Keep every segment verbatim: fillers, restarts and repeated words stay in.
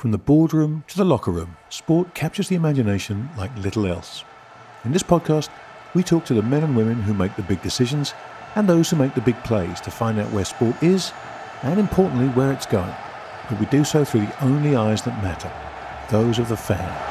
From the boardroom to the locker room, sport captures the imagination like little else. In this podcast, we talk to the men and women who make the big decisions and those who make the big plays to find out where sport is and, importantly, where it's going. But we do so through the only eyes that matter, those of the fan.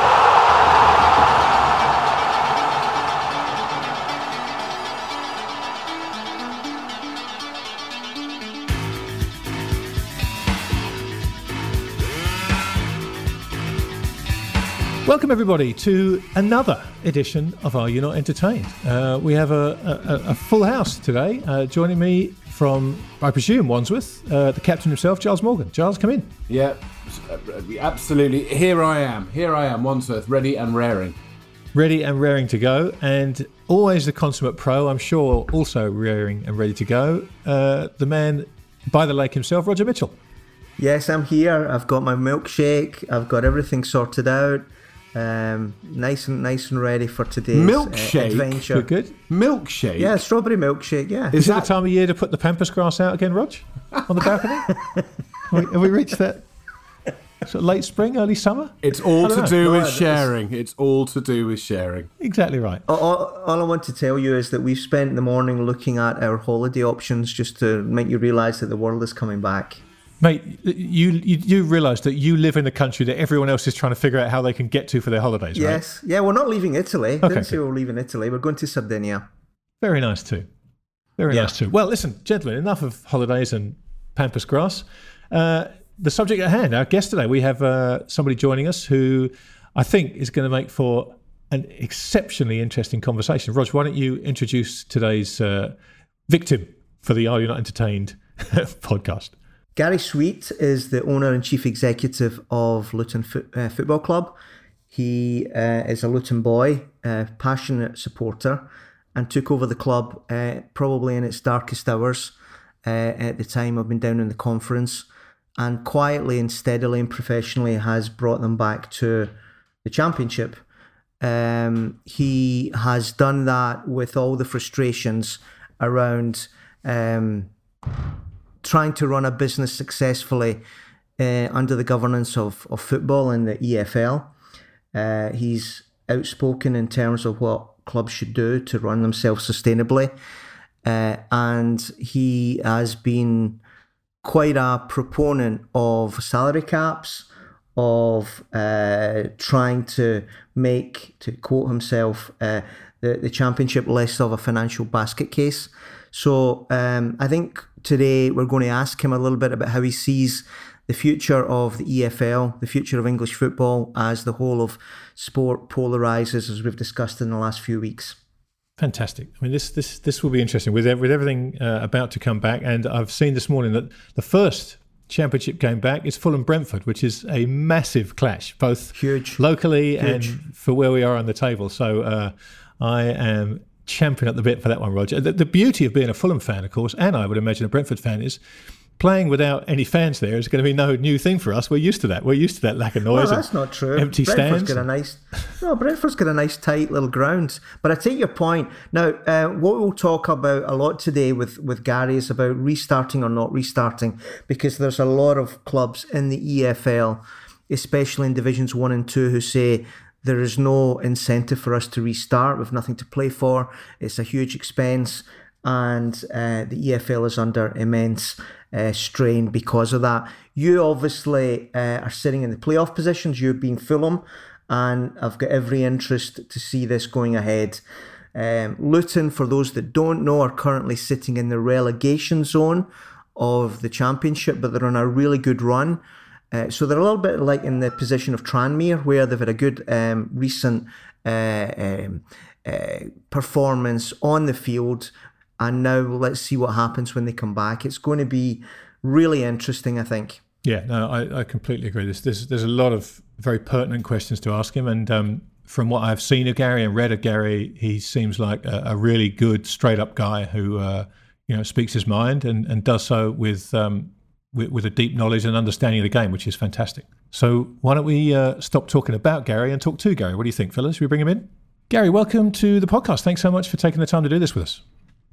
Welcome everybody to another edition of Are You Not Entertained? Uh, we have a, a, a full house today. Uh, joining me from, I presume, Wandsworth, uh, the captain himself, Giles Morgan. Giles, come in. Yeah, absolutely. Here I am. Here I am, Wandsworth, ready and raring. Ready and raring to go, and always the consummate pro, I'm sure, also raring and ready to go. Uh, the man by the lake himself, Roger Mitchell. Yes, I'm here. I've got my milkshake. I've got everything sorted out. Um, nice and nice and ready for today's milkshake. Uh, adventure. Good, good. Milkshake. Yeah, strawberry milkshake. Yeah. Is, Is that... it the time of year to put the pampas grass out again, Rog? On the balcony? have, we, have we reached that sort of late spring, early summer? It's all to know. do no, with it's... sharing. It's all to do with sharing. Exactly right. All, all, all I want to tell you is that we've spent the morning looking at our holiday options just to make you realise that the world is coming back. Mate, you, you you realise that you live in a country that everyone else is trying to figure out how they can get to for their holidays, right? Yes. Yeah, we're not leaving Italy. Okay, Didn't say good. we're leaving Italy. We're going to Sardinia. Very nice too. Very yeah. nice too. Well, listen, gentlemen, enough of holidays and pampas grass. Uh, the subject at hand, our guest today, we have uh, somebody joining us who I think is going to make for an exceptionally interesting conversation. Rog, why don't you introduce today's uh, victim for the Are You Not Entertained podcast? Gary Sweet is the owner and chief executive of Luton Fo- uh, Football Club. He uh, is a Luton boy, a passionate supporter, and took over the club uh, probably in its darkest hours uh, at the time. I've been down in the conference, and quietly and steadily and professionally has brought them back to the Championship. Um, he has done that with all the frustrations around Um, trying to run a business successfully uh, under the governance of, of football and the E F L. Uh, he's outspoken in terms of what clubs should do to run themselves sustainably. Uh, and he has been quite a proponent of salary caps, of uh, trying to make, to quote himself, uh, the, the Championship less of a financial basket case. So um, I think today we're going to ask him a little bit about how he sees the future of the E F L, the future of English football as the whole of sport polarises, as we've discussed in the last few weeks. Fantastic. I mean, this this this will be interesting with with everything uh, about to come back. And I've seen this morning that the first Championship game back is Fulham Brentford, which is a massive clash, both huge locally huge. and for where we are on the table. So uh, I am champion at the bit for that one, Roger. The, the beauty of being a Fulham fan, of course, and I would imagine a Brentford fan, is playing without any fans there is going to be no new thing for us. We're used to that. We're used to that lack of noise. Well, that's not true. Empty Brentford's stands. Got a nice, no, Brentford's got a nice tight little ground. But I take your point. Now, uh, what we'll talk about a lot today with, with Gary is about restarting or not restarting, because there's a lot of clubs in the E F L, especially in Divisions one and two, who say there is no incentive for us to restart. We've nothing to play for. It's a huge expense. And uh, the E F L is under immense uh, strain because of that. You obviously uh, are sitting in the playoff positions. You're being Fulham. And I've got every interest to see this going ahead. Um, Luton, for those that don't know, are currently sitting in the relegation zone of the Championship, but they're on a really good run. Uh, so they're a little bit like in the position of Tranmere, where they've had a good um, recent uh, um, uh, performance on the field. And now let's see what happens when they come back. It's going to be really interesting, I think. Yeah, no, I, I completely agree. There's, there's there's a lot of very pertinent questions to ask him. And um, from what I've seen of Gary and read of Gary, he seems like a, a really good, straight-up guy who uh, you know speaks his mind and, and does so with... Um, With, with a deep knowledge and understanding of the game, which is fantastic. So why don't we uh, stop talking about Gary and talk to Gary? What do you think, fellas? Should we bring him in? Gary, welcome to the podcast. Thanks so much for taking the time to do this with us.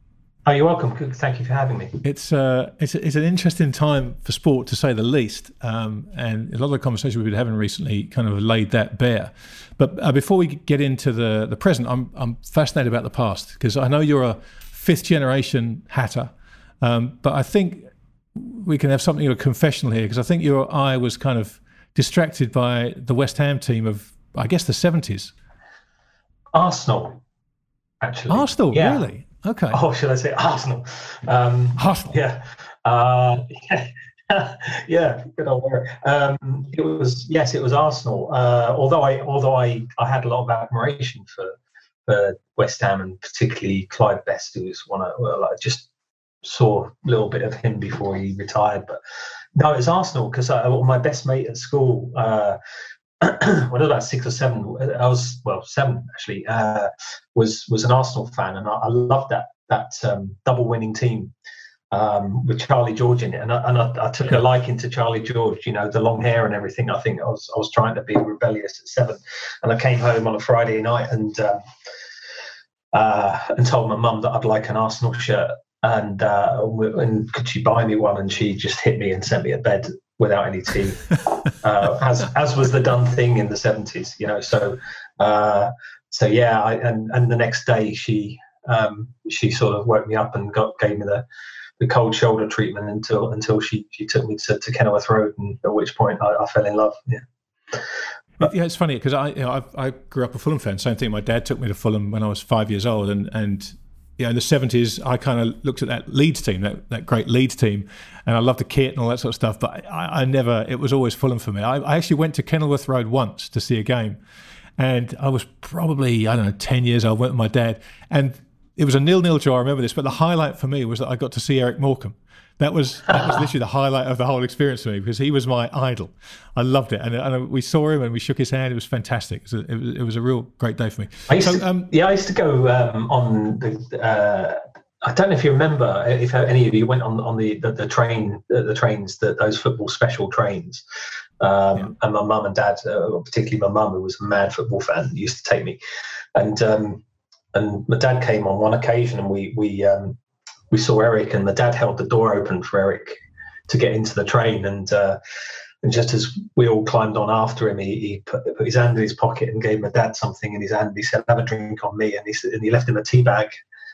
Oh, you're welcome. Good. Thank you for having me. It's uh, it's it's an interesting time for sport, to say the least, um, and a lot of the conversations we've been having recently kind of laid that bare. But uh, before we get into the the present, I'm I'm fascinated about the past, because I know you're a fifth generation Hatter, um, but I think we can have something of a confessional here, because I think your eye was kind of distracted by the West Ham team of, I guess, the seventies. Arsenal, actually. Arsenal, yeah. Really? Okay. Oh, should I say Arsenal? Um, Arsenal. Yeah. Uh, yeah. yeah. Good old word. Um, it was yes, it was Arsenal. Uh, although I, although I, I had a lot of admiration for, for West Ham, and particularly Clive Best, who was one of, well, I just saw a little bit of him before he retired. But no, it was Arsenal, because my best mate at school, uh, when I was about six or seven, I was well seven actually, uh, was was an Arsenal fan, and I, I loved that that um, double winning team um, with Charlie George in it, and I, and I, I took a liking to Charlie George. You know, the long hair and everything. I think I was I was trying to be rebellious at seven, and I came home on a Friday night and um, uh, and told my mum that I'd like an Arsenal shirt, and uh, and could she buy me one? And she just hit me and sent me to bed without any tea, uh, as as was the done thing in the seventies, you know. So, uh, so yeah, I, and and the next day she um, she sort of woke me up and got gave me the, the cold shoulder treatment until until she, she took me to, to Kenilworth Road, and at which point I, I fell in love. Yeah. But, yeah, it's funny because I you know I, I grew up a Fulham fan. Same thing. My dad took me to Fulham when I was five years old, and and. Yeah, in the seventies, I kind of looked at that Leeds team, that, that great Leeds team, and I loved the kit and all that sort of stuff. But I, I never, it was always Fulham for me. I, I actually went to Kenilworth Road once to see a game, and I was probably, I don't know, ten years old. I went with my dad, and it was a nil-nil draw. I remember this, but the highlight for me was that I got to see Eric Morecambe. That was that was literally the highlight of the whole experience for me, because he was my idol. I loved it, and, and we saw him and we shook his hand. It was fantastic. It was a, it was, it was a real great day for me. I used so, to, um, yeah, I used to go um, on the. Uh, I don't know if you remember, if any of you went on on the the, the train, the, the trains, the, those football special trains. Um, yeah. And my mum and dad, uh, particularly my mum, who was a mad football fan, used to take me, and um, and my dad came on one occasion, and we we. Um, we saw Eric, and the dad held the door open for Eric to get into the train. And uh, and just as we all climbed on after him, he, he put, put his hand in his pocket and gave my dad something in his hand. He said, "Have a drink on me." And he, and he left him a tea bag.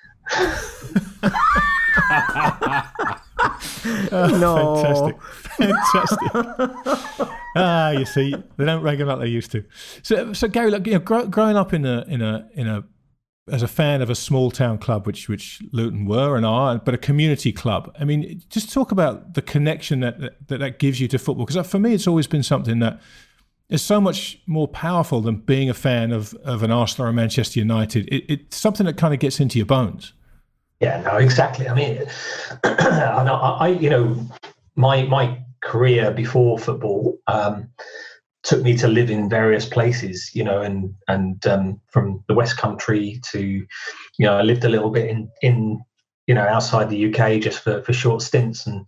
Oh, no. Fantastic. Fantastic. Ah, you see, they don't rag him like they used to. So, so Gary, like, you know, grow, growing up in a, in a, in a, as a fan of a small town club, which which Luton were and are, but a community club. I mean, just talk about the connection that that, that gives you to football. Because for me, it's always been something that is so much more powerful than being a fan of, of an Arsenal or Manchester United. It, it's something that kind of gets into your bones. Yeah, no, exactly. I mean, I, I you know, my my career before football um, took me to live in various places, you know, and and um, from the West Country to, you know, I lived a little bit in, in you know, outside the U K just for, for short stints, and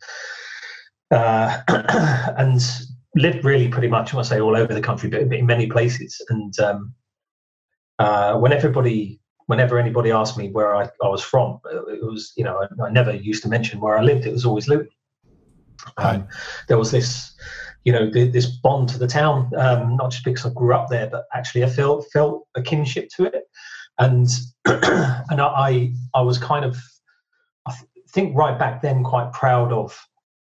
uh, and lived really pretty much, I want to say, all over the country, but in many places. And um, uh, when everybody, whenever anybody asked me where I, I was from, it was, you know, I, I never used to mention where I lived. It was always Luton. Um, right. There was this, you know, this bond to the town, um, not just because I grew up there, but actually I felt felt a kinship to it, and and I I was kind of, I think right back then, quite proud of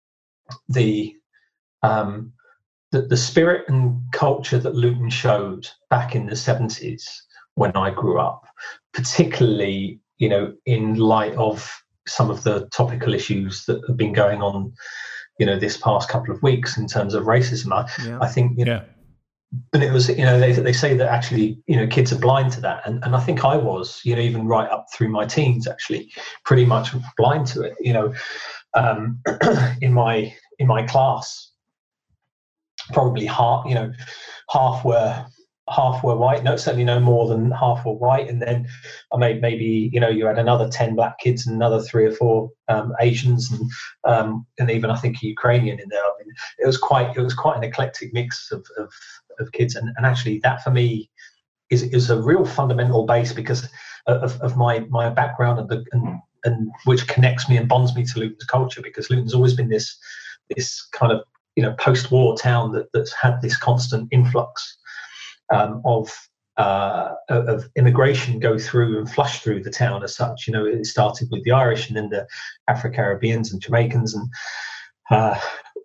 the um, the, the spirit and culture that Luton showed back in the seventies when I grew up, particularly, you know, in light of some of the topical issues that have been going on, you know, this past couple of weeks in terms of racism. I, yeah. I think, you know, yeah. and it was, you know, they they say that actually, you know, kids are blind to that. And, and I think I was, you know, even right up through my teens, actually pretty much blind to it, you know, um, in my, in my class, probably half, you know, half were, half were white, no, certainly no more than half were white. And then I made maybe, you know, you had another ten black kids and another three or four um, Asians, and um, and even I think Ukrainian in there. I mean, it was quite, it was quite an eclectic mix of of, of kids. And, and actually that for me is is a real fundamental base because of, of my, my background and the, and and which connects me and bonds me to Luton's culture, because Luton's always been this this kind of, you know, post-war town that, that's had this constant influx um, of uh, of immigration go through and flush through the town as such. You know, it started with the Irish and then the Afro-Caribbeans and Jamaicans, and uh,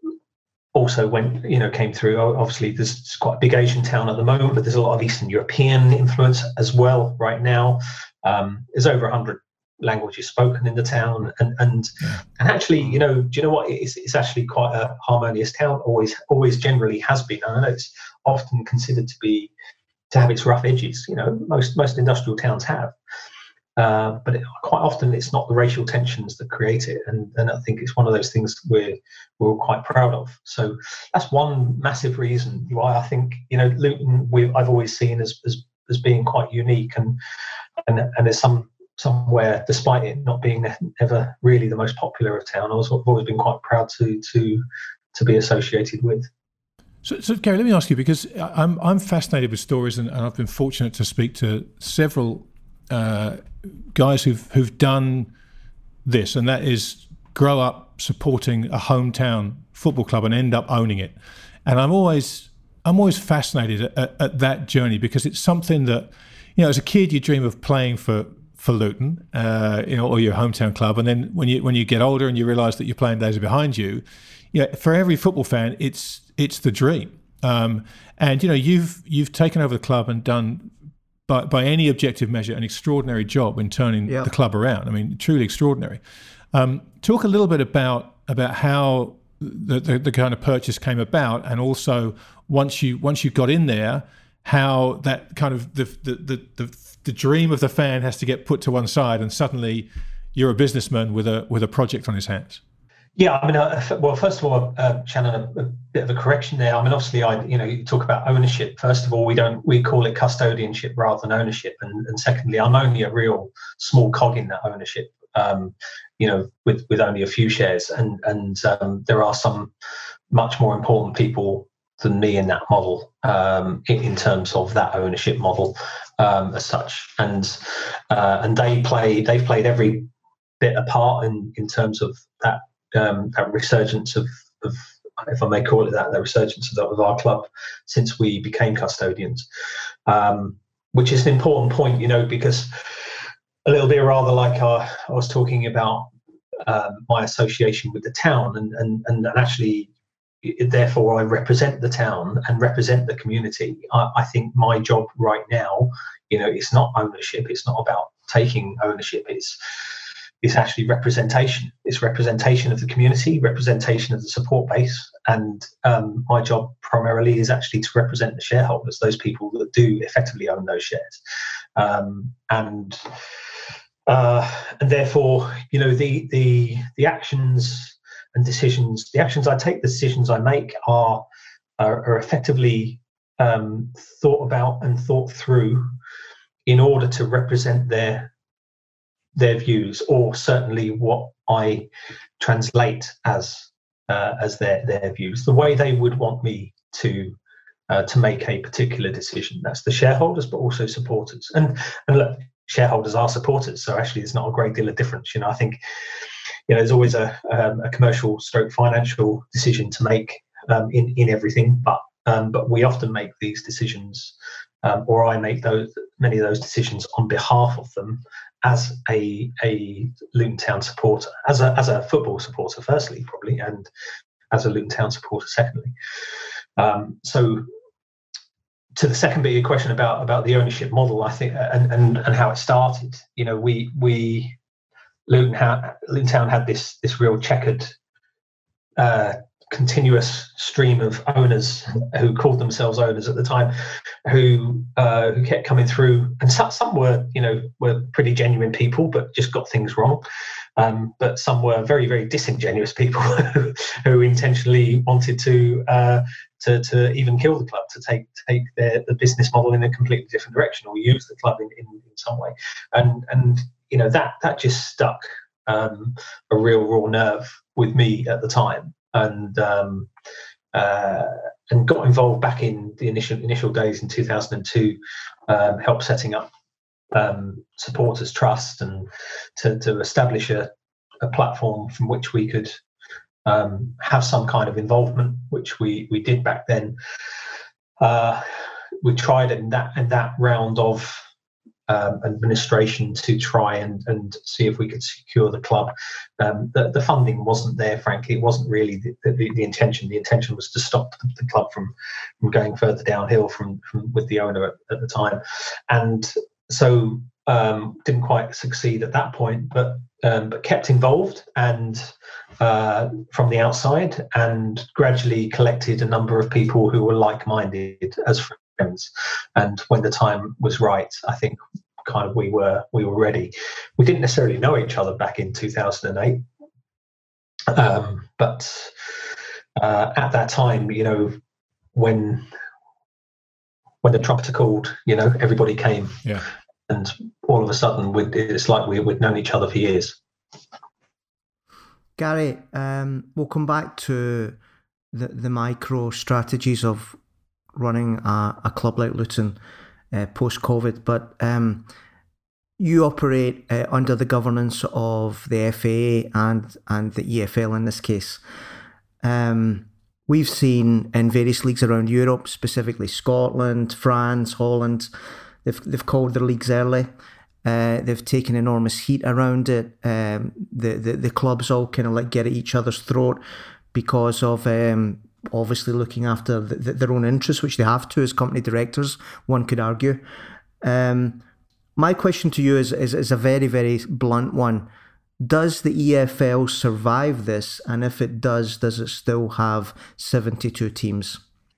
also went, you know, came through. Obviously, there's quite a big Asian town at the moment, but there's a lot of Eastern European influence as well right now. Um, there's over a hundred languages spoken in the town, and and yeah. and actually, you know, do you know what? It's, it's actually quite a harmonious town. Always, always, generally has been. I know it's often considered to be to have its rough edges. You know, most most industrial towns have, uh, but it, quite often it's not the racial tensions that create it. And and I think it's one of those things we're we're quite proud of. So that's one massive reason why I think, you know, Luton we I've always seen as as as being quite unique, and and and there's some. somewhere, despite it not being ever really the most popular of town, I've always been quite proud to to to be associated with. So, so Gary, let me ask you, because I'm I'm fascinated with stories, and, and I've been fortunate to speak to several uh, guys who've who've done this, and that is grow up supporting a hometown football club and end up owning it. And I'm always I'm always fascinated at, at, at that journey, because it's something that, you know, as a kid you dream of playing for. for Luton, uh, you know, or your hometown club, and then when you when you get older and you realise that your playing days are behind you, you know, for every football fan, it's it's the dream. Um, and you know, you've you've taken over the club and done, by by any objective measure, an extraordinary job in turning yep. the club around. I mean, truly extraordinary. Um, talk a little bit about about how the, the the kind of purchase came about, and also once you once you got in there, how that kind of the the the, the the dream of the fan has to get put to one side, and suddenly you're a businessman with a with a project on his hands. Yeah, I mean, uh, well, first of all, uh, Shannon, a, a bit of a correction there. I mean, obviously, I you know, you talk about ownership. First of all, we don't we call it custodianship rather than ownership, and, and secondly, I'm only a real small cog in that ownership. Um, you know, with with only a few shares, and and um, there are some much more important people than me in that model, um, in, in terms of that ownership model, um, as such, and uh, and they play they've played every bit a part in, in terms of that um, that resurgence of, of, if I may call it that, the resurgence of, the, of our club since we became custodians, um, which is an important point, you know, because a little bit rather like our, I was talking about um, my association with the town, and and and actually. Therefore, I represent the town and represent the community. I, I think my job right now, you know, it's not ownership. It's not about taking ownership. It's it's actually representation. It's representation of the community, representation of the support base, and um, my job primarily is actually to represent the shareholders, those people that do effectively own those shares, um, and uh, and therefore, you know, the the the actions. And decisions, the actions I take, the decisions I make are are, are effectively um, thought about and thought through in order to represent their their views, or certainly what I translate as uh, as their their views, the way they would want me to uh, to make a particular decision. That's the shareholders, but also supporters. And and look, shareholders are supporters, so actually there's not a great deal of difference. You know, I think. You know, there's always a, um, a commercial stroke financial decision to make um, in, in everything, but um, but we often make these decisions, um, or I make those many of those decisions on behalf of them as a a Luton Town supporter, as a as a football supporter, firstly, probably, and as a Luton Town supporter, secondly. Um, so, to the second bit of your question about about the ownership model, I think, and and, and how it started. You know, we we. Luton, ha- Luton Town had this this real checkered, uh, continuous stream of owners who called themselves owners at the time, who uh, who kept coming through, and some, some were, you know, were pretty genuine people, but just got things wrong. Um, but some were very very disingenuous people who, who intentionally wanted to uh, to to even kill the club, to take take their the business model in a completely different direction, or use the club in, in, in some way, and and. You know, that that just stuck um, a real raw nerve with me at the time, and um, uh, and got involved back in the initial initial days in two thousand two, um, helped setting up um, supporters trust, and to, to establish a, a platform from which we could um, have some kind of involvement, which we, we did back then. Uh, we tried in that in that round of um, administration to try and, and see if we could secure the club. Um, the, the funding wasn't there, frankly. It wasn't really the, the, the intention. The intention was to stop the, the club from, from going further downhill from, from with the owner at, at the time. And so um, didn't quite succeed at that point, but um, but kept involved and uh, from the outside, and gradually collected a number of people who were like-minded as friends. And when the time was right, I think kind of we were we were ready. We didn't necessarily know each other back in two thousand eight, um, but uh, at that time, you know, when when the trumpeter called, you know, everybody came. Yeah. And all of a sudden, we'd, it's like we, we'd known each other for years. Gary, um, we'll come back to the, the micro strategies of running a, a club like Luton uh, post-COVID, but um, you operate uh, under the governance of the F A and, and the E F L in this case. Um, we've seen in various leagues around Europe, specifically Scotland, France, Holland, They've they've called their leagues early. Uh, they've taken enormous heat around it. Um, the, the the clubs all kind of like get at each other's throat because of um, obviously looking after the, the, their own interests, which they have to as company directors. One could argue. Um, my question to you is, is is a very very blunt one. Does the E F L survive this? And if it does, does it still have seventy-two teams?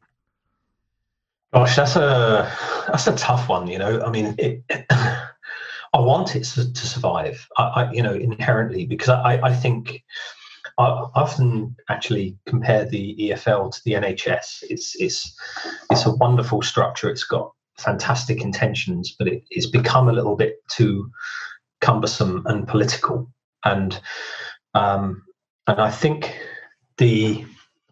Gosh, that's a that's a tough one. You know, I mean, it, it, I want it to, to survive. I, I, you know, inherently, because I, I think I often actually compare the E F L to the N H S. It's it's it's a wonderful structure. It's got fantastic intentions, but it, it's become a little bit too cumbersome and political. And um, and I think the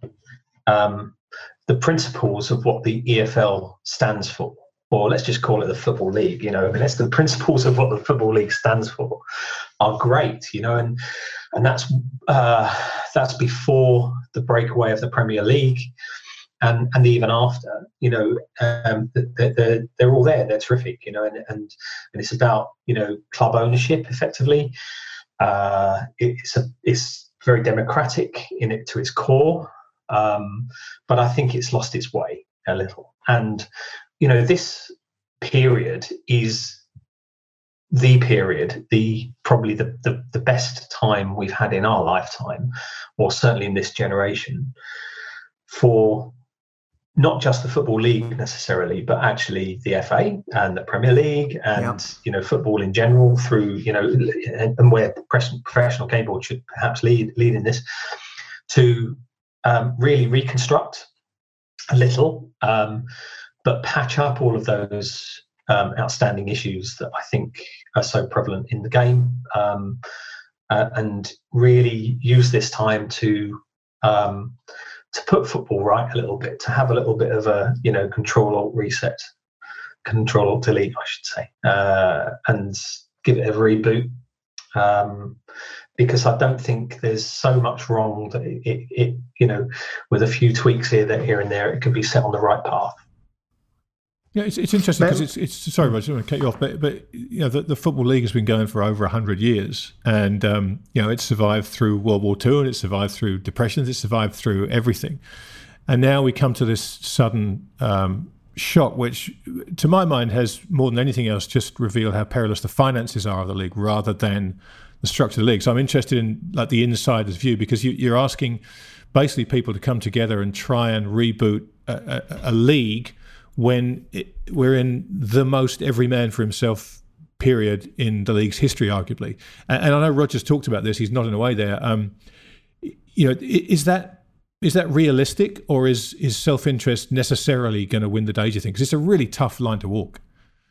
um, the principles of what the E F L stands for, or let's just call it the Football League, you know, I mean, that's the principles of what the Football League stands for, are great, you know, and and that's uh, that's before the breakaway of the Premier League, and and even after, you know, um, they're, they're, they're all there, they're terrific, you know, and and, and it's about, you know, club ownership effectively. Uh, it's a, it's very democratic in it to its core. Um, but I think it's lost its way a little. And, you know, this period is the period, the probably the, the, the best time we've had in our lifetime, or certainly in this generation, for not just the Football League necessarily, but actually the F A and the Premier League and, yeah. you know, football in general through, you know, and, and where professional game board should perhaps lead, lead in this, to Um, really reconstruct a little, um, but patch up all of those um, outstanding issues that I think are so prevalent in the game, um, uh, and really use this time to um, to put football right a little bit, to have a little bit of a, you know, control alt reset, control alt delete, I should say, uh, and give it a reboot. Um, because I don't think there's so much wrong that it, it, it, you know, with a few tweaks here, there, here and there, it could be set on the right path. Yeah, it's, it's interesting because it's, it's, sorry, Roger, I don't want to cut you off, but, but you know, the, the Football League has been going for over one hundred years, and, um, you know, it survived through World War Two, and it survived through depressions, it survived through everything. And now we come to this sudden um, shock, which, to my mind, has more than anything else just revealed how perilous the finances are of the league rather than the structure of the league. So I'm interested in like the insider's view, because you, you're asking basically people to come together and try and reboot a, a, a league when it, we're in the most every man for himself period in the league's history, arguably. And, and I know Roger's talked about this. He's nodding away there. Um, you know, is that is that realistic, or is is self-interest necessarily going to win the day, do you think? Because it's a really tough line to walk.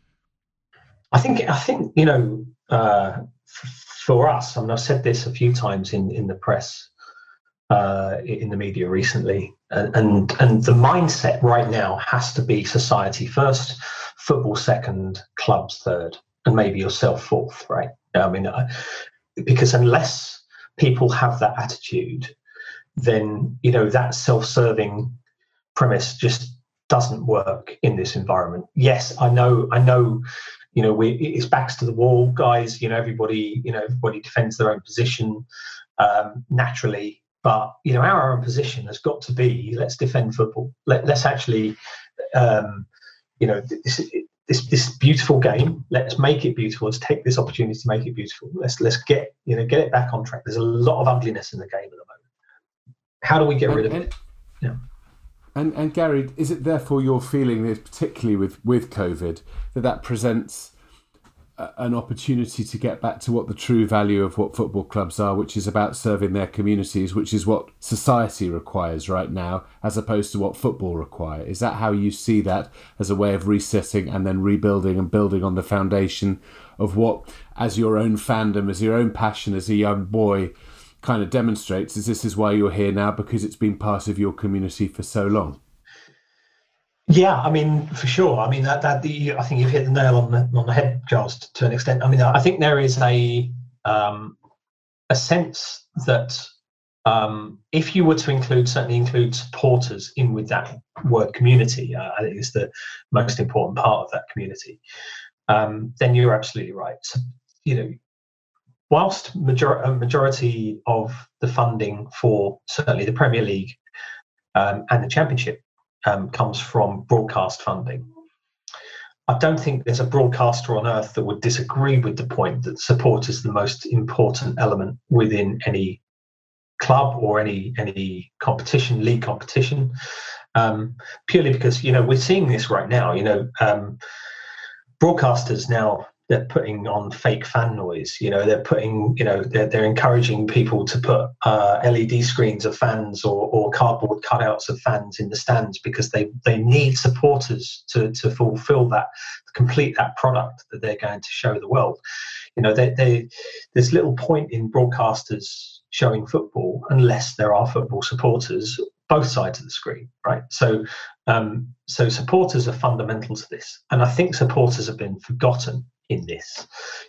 I think I think you know. Uh, For us, I mean, I've said this a few times in, in the press, uh, in the media recently, and, and and the mindset right now has to be society first, football second, clubs third. and maybe yourself fourth, right? I mean, I, because unless people have that attitude, then, you know, that self-serving premise just doesn't work in this environment. Yes, I know, I know, you know, we, it's backs to the wall, guys. You know, everybody, you know, everybody defends their own position um, naturally. But, you know, our own position has got to be, let's defend football. Let, let's actually, um, you know, this, this this beautiful game, let's make it beautiful. Let's take this opportunity to make it beautiful. Let's let's get, you know, get it back on track. There's a lot of ugliness in the game at the moment. How do we get and, rid of and, it? Yeah. And, and Gary, is it therefore your feeling that, particularly with, with COVID, that that presents a, an opportunity to get back to what the true value of what football clubs are, which is about serving their communities, which is what society requires right now, as opposed to what football require? Is that how you see that, as a way of resetting and then rebuilding and building on the foundation of what, as your own fandom, as your own passion, as a young boy, kind of demonstrates, is this is why you're here now, because it's been part of your community for so long? Yeah, I mean, for sure. I mean, that that the I think you've hit the nail on the on the head, Giles, to, to an extent. I mean, I think there is a um, a sense that um, if you were to include, certainly include supporters in with that word community, uh, I think is the most important part of that community. Um, then you're absolutely right. So, you know, whilst major- a majority of the funding for certainly the Premier League um, and the Championship um, comes from broadcast funding, I don't think there's a broadcaster on earth that would disagree with the point that support is the most important element within any club or any any competition, league competition, um, purely because, you know, we're seeing this right now. You know, um, broadcasters now, they're putting on fake fan noise. You know, they're putting, you know, they're, they're encouraging people to put uh, L E D screens of fans or, or cardboard cutouts of fans in the stands, because they, they need supporters to, to fulfill that, to complete that product that they're going to show the world. You know, they, they, there's little point in broadcasters showing football unless there are football supporters both sides of the screen, right? So, um, so supporters are fundamental to this, and I think supporters have been forgotten in this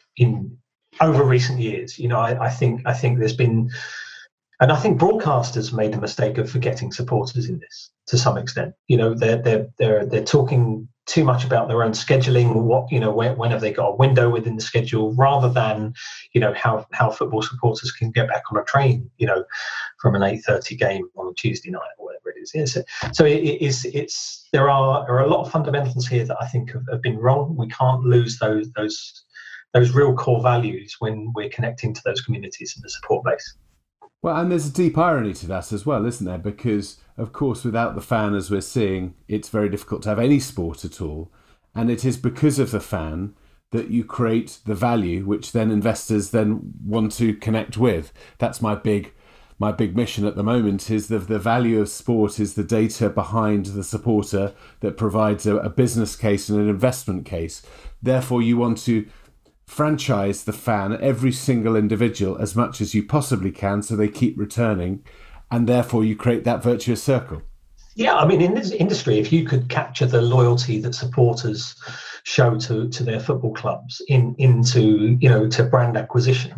in over recent years. You know, I, I think I think there's been, and I think broadcasters made the mistake of forgetting supporters in this to some extent. You know, they're they're they're they're talking too much about their own scheduling. What, you know, when, when have they got a window within the schedule, rather than, you know, how how football supporters can get back on a train, you know, from an eight thirty game on a Tuesday night or whatever it is. Yeah, so so it, it is it's there are there are a lot of fundamentals here that I think have, have been wrong. We can't lose those those those real core values when we're connecting to those communities and the support base. Well, and there's a deep irony to that as well, isn't there? Because, of course, without the fan, as we're seeing, it's very difficult to have any sport at all. And it is because of the fan that you create the value, which then investors then want to connect with. That's my big my big mission at the moment, is that the value of sport is the data behind the supporter that provides a, a business case and an investment case. Therefore, you want to franchise the fan, every single individual, as much as you possibly can, so they keep returning, and therefore you create that virtuous circle. Yeah, I mean, in this industry, if you could capture the loyalty that supporters show to to their football clubs in into, you know, to brand acquisition,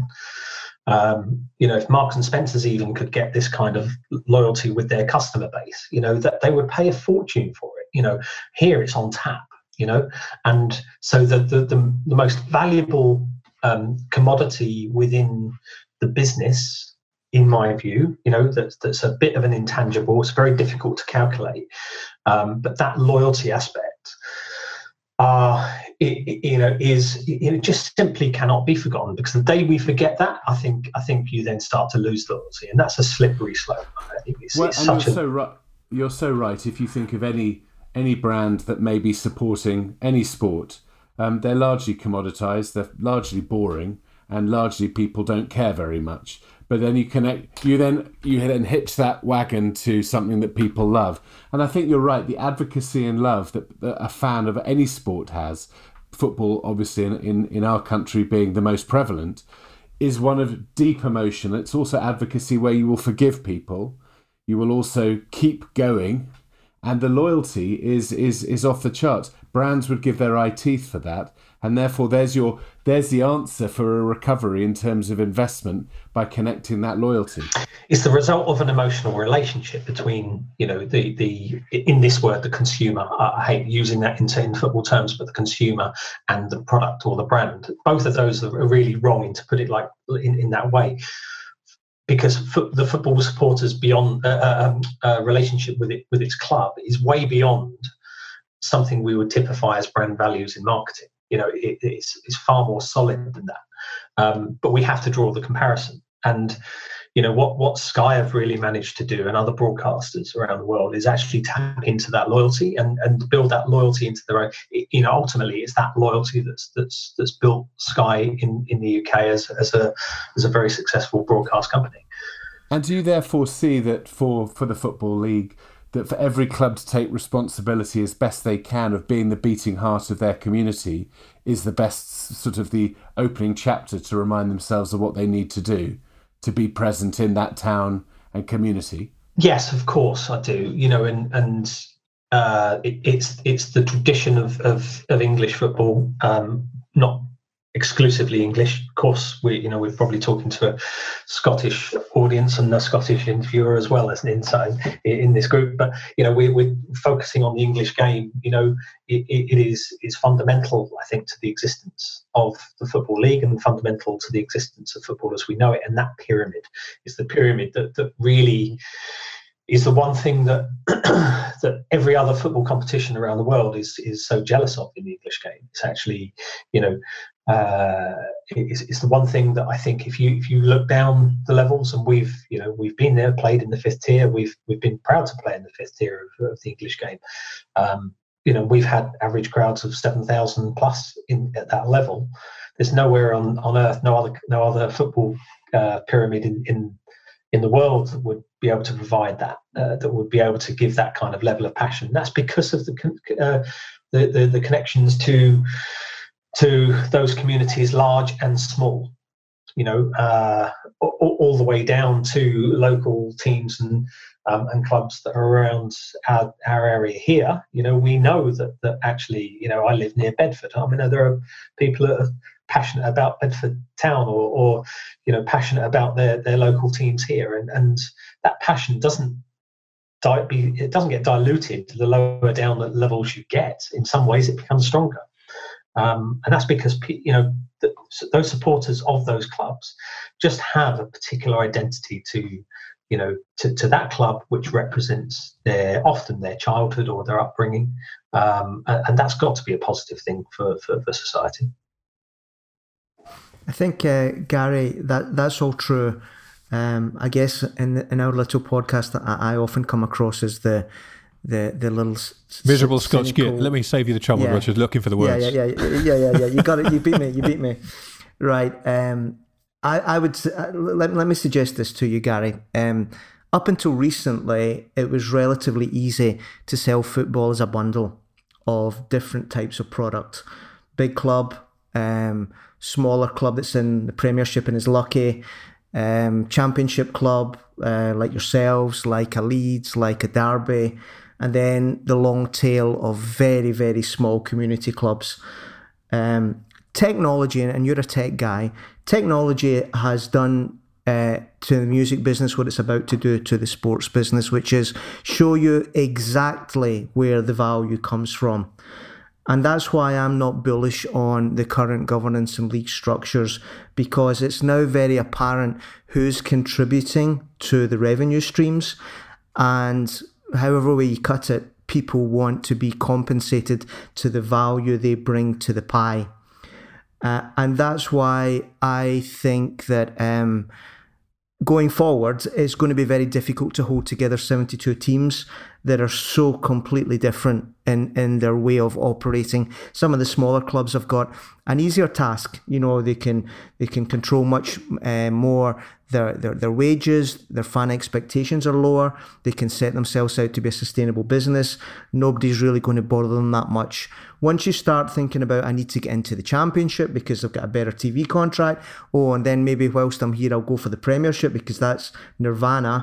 um, you know, if Marks and Spencer's even could get this kind of loyalty with their customer base, you know, that they would pay a fortune for it. You know, here it's on tap. You know, and so the the the, the most valuable um, commodity within the business, in my view, you know, that's that's a bit of an intangible. It's very difficult to calculate, um, but that loyalty aspect, uh, it, it, you know, is it just simply cannot be forgotten, because the day we forget that, I think I think you then start to lose loyalty, and that's a slippery slope. I think it's, well, it's and such you're a so right. You're so right. If you think of any. any brand that may be supporting any sport, um, they're largely commoditized, they're largely boring, and largely people don't care very much. But then you connect, you then you then hitch that wagon to something that people love. And I think you're right, the advocacy and love that, that a fan of any sport has, football obviously in, in, in our country being the most prevalent, is one of deep emotion. It's also advocacy where you will forgive people, you will also keep going, and the loyalty is is is off the charts. Brands would give their eye teeth for that, and therefore there's your there's the answer for a recovery in terms of investment by connecting that loyalty. It's the result of an emotional relationship between, you know, the the in this word, the consumer. I hate using that in, in football terms, but the consumer and the product or the brand. Both of those are really wrong, to put it like in, in that way. Because fo- the football supporters beyond uh, um, uh, relationship with it with its club is way beyond something we would typify as brand values in marketing. You know, it, it's it's far more solid than that. Um, but we have to draw the comparison. And you know what what Sky have really managed to do, and other broadcasters around the world, is actually tap into that loyalty and, and build that loyalty into their own. You know, ultimately, it's that loyalty that's that's that's built Sky in, in the U K as as a as a very successful broadcast company. And do you therefore see that for for the Football League, that for every club to take responsibility as best they can of being the beating heart of their community is the best sort of the opening chapter to remind themselves of what they need to do to be present in that town and community? Yes, of course I do. You know, and and uh, it, it's it's the tradition of of, of English football, um, not exclusively English. Of course, we you know we're probably talking to a Scottish audience and a Scottish interviewer as well as an inside in this group. But you know, we're, we're focusing on the English game. You know, it, it is is fundamental, I think, to the existence of the Football League and fundamental to the existence of football as we know it. And that pyramid is the pyramid that that really is the one thing that that every other football competition around the world is is so jealous of in the English game. It's actually, you know, uh, it's, it's the one thing that I think if you if you look down the levels, and we've you know we've been there, played in the fifth tier, we've we've been proud to play in the fifth tier of, of the English game. Um, you know, we've had average crowds of seven thousand plus in at that level. There's nowhere on, on earth, no other no other football uh, pyramid in, in in the world that would be able to provide that, uh, that would be able to give that kind of level of passion. That's because of the uh, the, the the connections to to those communities, large and small. You know, uh, all, all the way down to local teams and um, and clubs that are around our, our area here. You know, we know that that actually, you know, I live near Bedford. I mean, there are people that are passionate about Bedford town, or, or you know, passionate about their, their local teams here, and, and that passion doesn't di- be it doesn't get diluted the lower down the levels you get. In some ways, it becomes stronger, um, and that's because you know the, those supporters of those clubs just have a particular identity to you know to, to that club, which represents their often their childhood or their upbringing, um, and, and that's got to be a positive thing for for, for society. I think, uh, Gary, that that's all true. Um, I guess in in our little podcast that I, I often come across as the the the little miserable Scotch git. Let me save you the trouble, yeah. Richard. Looking for the words. Yeah, yeah, yeah, yeah, yeah, yeah. You got it. You beat me. You beat me. Right. Um, I I would uh, let let me suggest this to you, Gary. Um, up until recently, it was relatively easy to sell football as a bundle of different types of product. Big club. Um, smaller club that's in the Premiership and is lucky, um, Championship club uh, like yourselves, like a Leeds, like a Derby, and then the long tail of very, very small community clubs. Um, technology, and you're a tech guy, technology has done uh, to the music business what it's about to do to the sports business, which is show you exactly where the value comes from. And that's why I'm not bullish on the current governance and league structures, because it's now very apparent who's contributing to the revenue streams. And however way you cut it, people want to be compensated to the value they bring to the pie. Uh, and that's why I think that um, going forward, it's going to be very difficult to hold together seventy-two teams that are so completely different in, in their way of operating. Some of the smaller clubs have got an easier task. You know, they can they can control much uh, more their, their their wages. Their fan expectations are lower. They can set themselves out to be a sustainable business. Nobody's really going to bother them that much. Once you start thinking about, I need to get into the Championship because I've got a better T V contract. Oh, and then maybe whilst I'm here, I'll go for the Premiership because that's nirvana.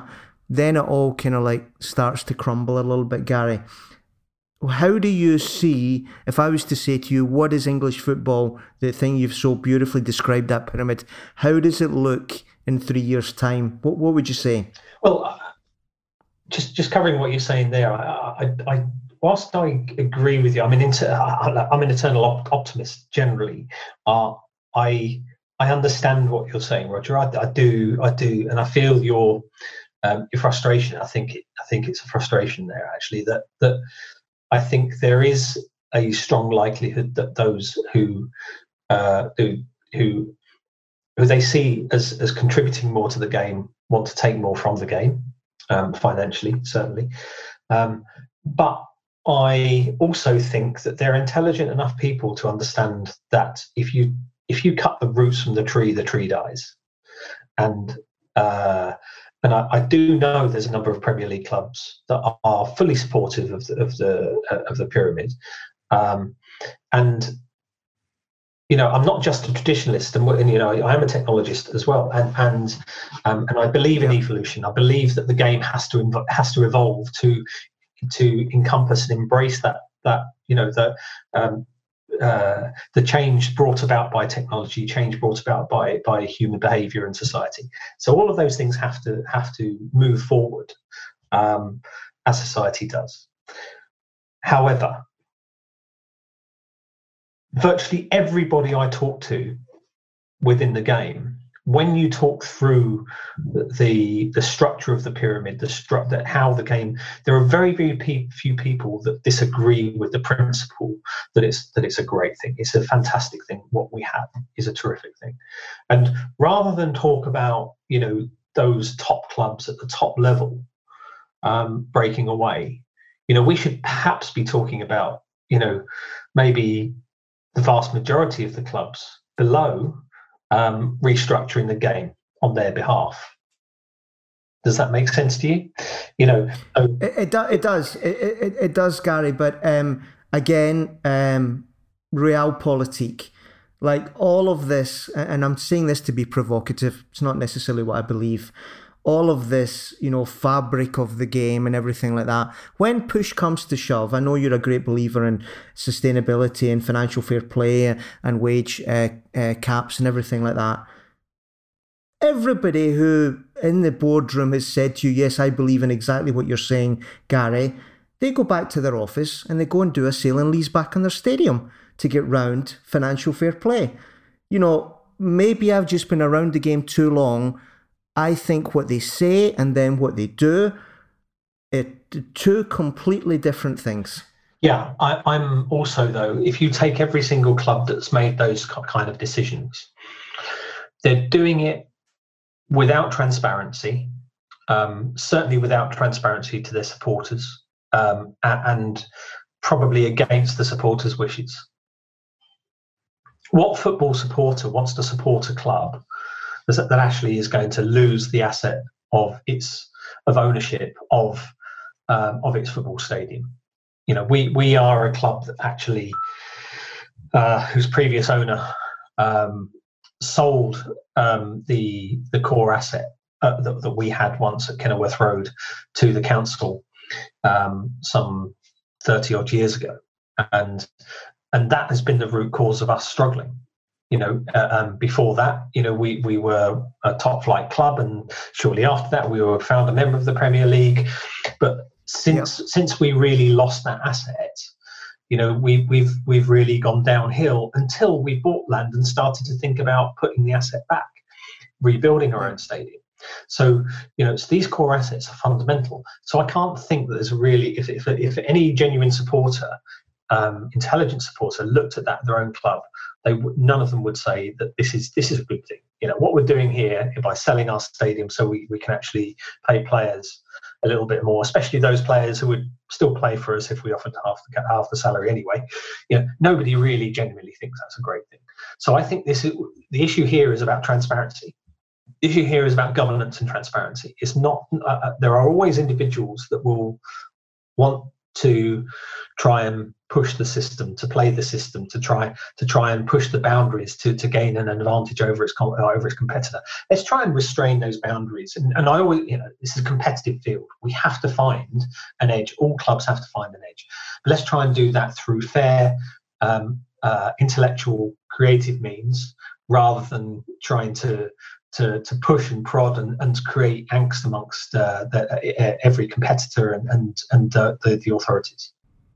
then it all kind of like starts to crumble a little bit, Gary. How do you see, if I was to say to you, what is English football, the thing you've so beautifully described, that pyramid, how does it look in three years' time? What what would you say? Well, uh, just just covering what you're saying there, I, I, I whilst I agree with you, I'm an inter, I'm an eternal op- optimist generally. Uh, I I understand what you're saying, Roger. I, I do, I do, and I feel your um, your frustration. I think it, I think it's a frustration there actually that that. I think there is a strong likelihood that those who uh, who who who they see as as contributing more to the game want to take more from the game, um, financially certainly. Um, but I also think that they're intelligent enough people to understand that if you if you cut the roots from the tree, the tree dies, and. Uh, And I, I do know there's a number of Premier League clubs that are, are fully supportive of the of the uh, of the pyramid, um, and you know I'm not just a traditionalist, and, and you know I am a technologist as well, and and um, and I believe in evolution. I believe that the game has to inv- has to evolve to to encompass and embrace that that you know the. Um, Uh, the change brought about by technology, change brought about by by human behaviour and society. So all of those things have to have to move forward um, as society does. However, virtually everybody I talk to within the game, when you talk through the the structure of the pyramid, the stru- that how the game, there are very very pe- few people that disagree with the principle that it's that it's a great thing. It's a fantastic thing. What we have is a terrific thing. And rather than talk about you know those top clubs at the top level um, breaking away, you know we should perhaps be talking about you know maybe the vast majority of the clubs below. Um, restructuring the game on their behalf. Does that make sense to you? You know, so it, it, do, it does. It, it, it does, Gary. But um, again, um, realpolitik, like all of this, and I'm saying this to be provocative. It's not necessarily what I believe. All of this, you know, fabric of the game and everything like that. When push comes to shove, I know you're a great believer in sustainability and financial fair play and wage uh, uh, caps and everything like that. Everybody who in the boardroom has said to you, yes, I believe in exactly what you're saying, Gary, they go back to their office and they go and do a sale and lease back on their stadium to get round financial fair play. You know, maybe I've just been around the game too long. I think what they say and then what they do, it two completely different things. Yeah, I, I'm also, though, if you take every single club that's made those kind of decisions, they're doing it without transparency, um, certainly without transparency to their supporters, um, and probably against the supporters' wishes. What football supporter wants to support a club that actually is going to lose the asset of its of ownership of um, of its football stadium? You know, we we are a club that actually uh, whose previous owner um, sold um, the the core asset uh, that, that we had once at Kenilworth Road to the council um, some thirty odd years ago, and and that has been the root cause of us struggling. You know, uh, um, before that, you know, we we were a top flight club, and shortly after that, we were found a member of the Premier League. But since yeah. since we really lost that asset, you know, we we've we've really gone downhill until we bought land and started to think about putting the asset back, rebuilding our own stadium. So, you know, it's, these core assets are fundamental. So I can't think that there's really, if if, if any genuine supporter, um, intelligent supporter, looked at that their own club, they would, none of them would say that this is this is a good thing. You know, what we're doing here by selling our stadium so we, we can actually pay players a little bit more, especially those players who would still play for us if we offered half the half the salary anyway. You know, nobody really genuinely thinks that's a great thing. So I think this is, the issue here is about transparency. The issue here is about governance and transparency. It's not. Uh, there are always individuals that will want to try and push the system, to play the system, to try to try and push the boundaries to, to gain an advantage over its over its competitor. Let's try and restrain those boundaries. And, and I always, you know, this is a competitive field. We have to find an edge. All clubs have to find an edge. But let's try and do that through fair, um, uh, intellectual, creative means, rather than trying to to, to push and prod and, and create angst amongst uh, the, uh, every competitor and and, and uh, the, the authorities.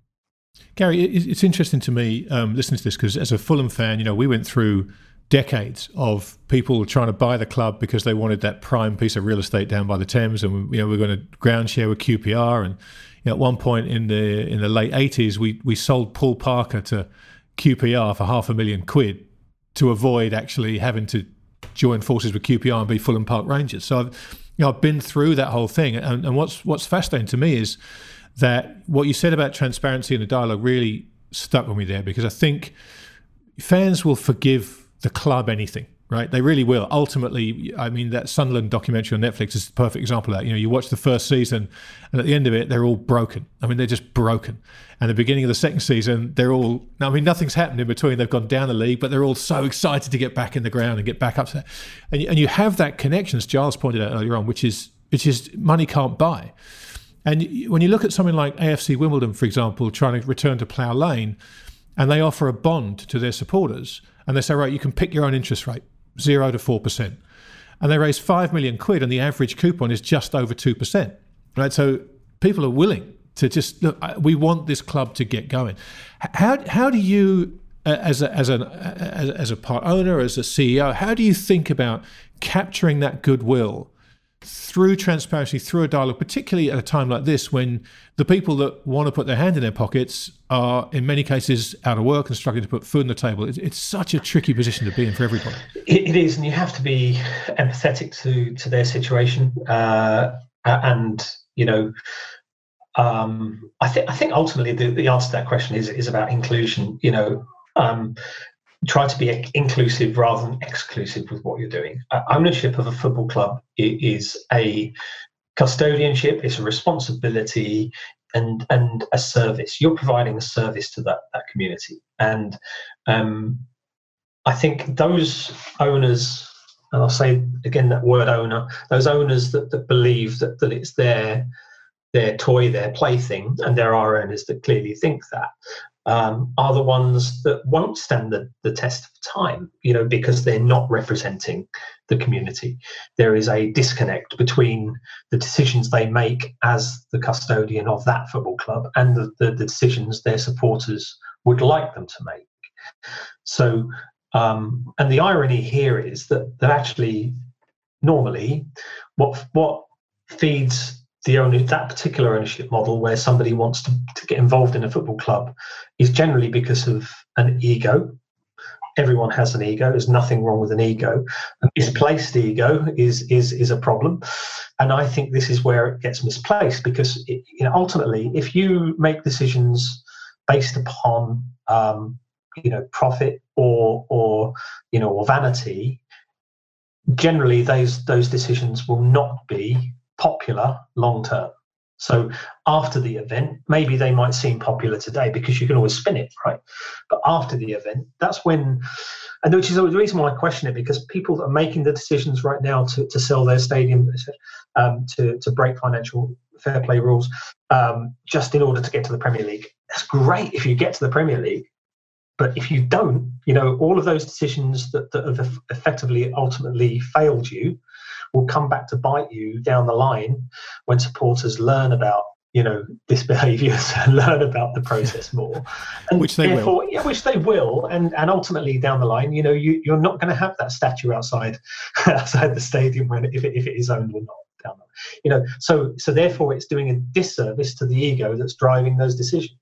Gary, it's interesting to me um, listening to this, because as a Fulham fan, you know, we went through decades of people trying to buy the club because they wanted that prime piece of real estate down by the Thames, and you know, we're going to ground share with Q P R. And you know, at one point in the in the late eighties, we we sold Paul Parker to Q P R for half a million quid to avoid actually having to join forces with Q P R and be Fulham Park Rangers. So I've you know I've been through that whole thing, and, and what's what's fascinating to me is that what you said about transparency and the dialogue really stuck with me there, because I think fans will forgive the club anything, right? They really will. Ultimately, I mean, that Sunderland documentary on Netflix is the perfect example of that. You know, you watch the first season and at the end of it, they're all broken. I mean, they're just broken. And the beginning of the second season, they're all, I mean, nothing's happened in between. They've gone down the league, but they're all so excited to get back in the ground and get back up to that. And you, and you have that connection, as Giles pointed out earlier on, which is, which is money can't buy. And when you look at something like A F C Wimbledon, for example, trying to return to Plough Lane, and they offer a bond to their supporters, and they say, right, you can pick your own interest rate, zero to four percent. And they raise five million quid, and the average coupon is just over two percent. Right? So people are willing to just, look, we want this club to get going. How how do you, as a, as an as, as a part owner, as a C E O, how do you think about capturing that goodwill through transparency, through a dialogue, particularly at a time like this when the people that want to put their hand in their pockets are in many cases out of work and struggling to put food on the table? It's, it's such a tricky position to be in for everybody. It, it is, and you have to be empathetic to to their situation. Uh, and you know, um, I think I think ultimately the, the answer to that question is is about inclusion. You know. Um, Try to be inclusive rather than exclusive with what you're doing. Uh, ownership of a football club is a custodianship, it's a responsibility, and and a service. You're providing a service to that that community, and um, I think those owners, and I'll say again that word owner, those owners that, that believe that that it's their their toy, their plaything, and there are owners that clearly think that. Um, are the ones that won't stand the, the test of time, you know, because they're not representing the community. There is a disconnect between the decisions they make as the custodian of that football club and the, the, the decisions their supporters would like them to make. So, um, and the irony here is that that actually, normally, what what feeds the owner, that particular ownership model where somebody wants to, to get involved in a football club is generally because of an ego. Everyone has an ego. There's nothing wrong with an ego. A misplaced ego is is is a problem, and I think this is where it gets misplaced, because it, you know, ultimately, if you make decisions based upon um, you know profit or or you know or vanity, generally those those decisions will not be popular long term. So after the event, maybe they might seem popular today because you can always spin it, right? But after the event, that's when, and which is the reason why I question it, because people that are making the decisions right now to, to sell their stadium, um, to, to break financial fair play rules, um, just in order to get to the Premier League. That's great if you get to the Premier League. But if you don't, you know, all of those decisions that, that have effectively ultimately failed you will come back to bite you down the line when supporters learn about, you know, this behaviour and learn about the process more. And which they therefore, will. Yeah, which they will. And and ultimately down the line, you know, you, you're not going to have that statue outside outside the stadium when if it, if it is owned or not. Down the, you know, so so therefore it's doing a disservice to the ego that's driving those decisions.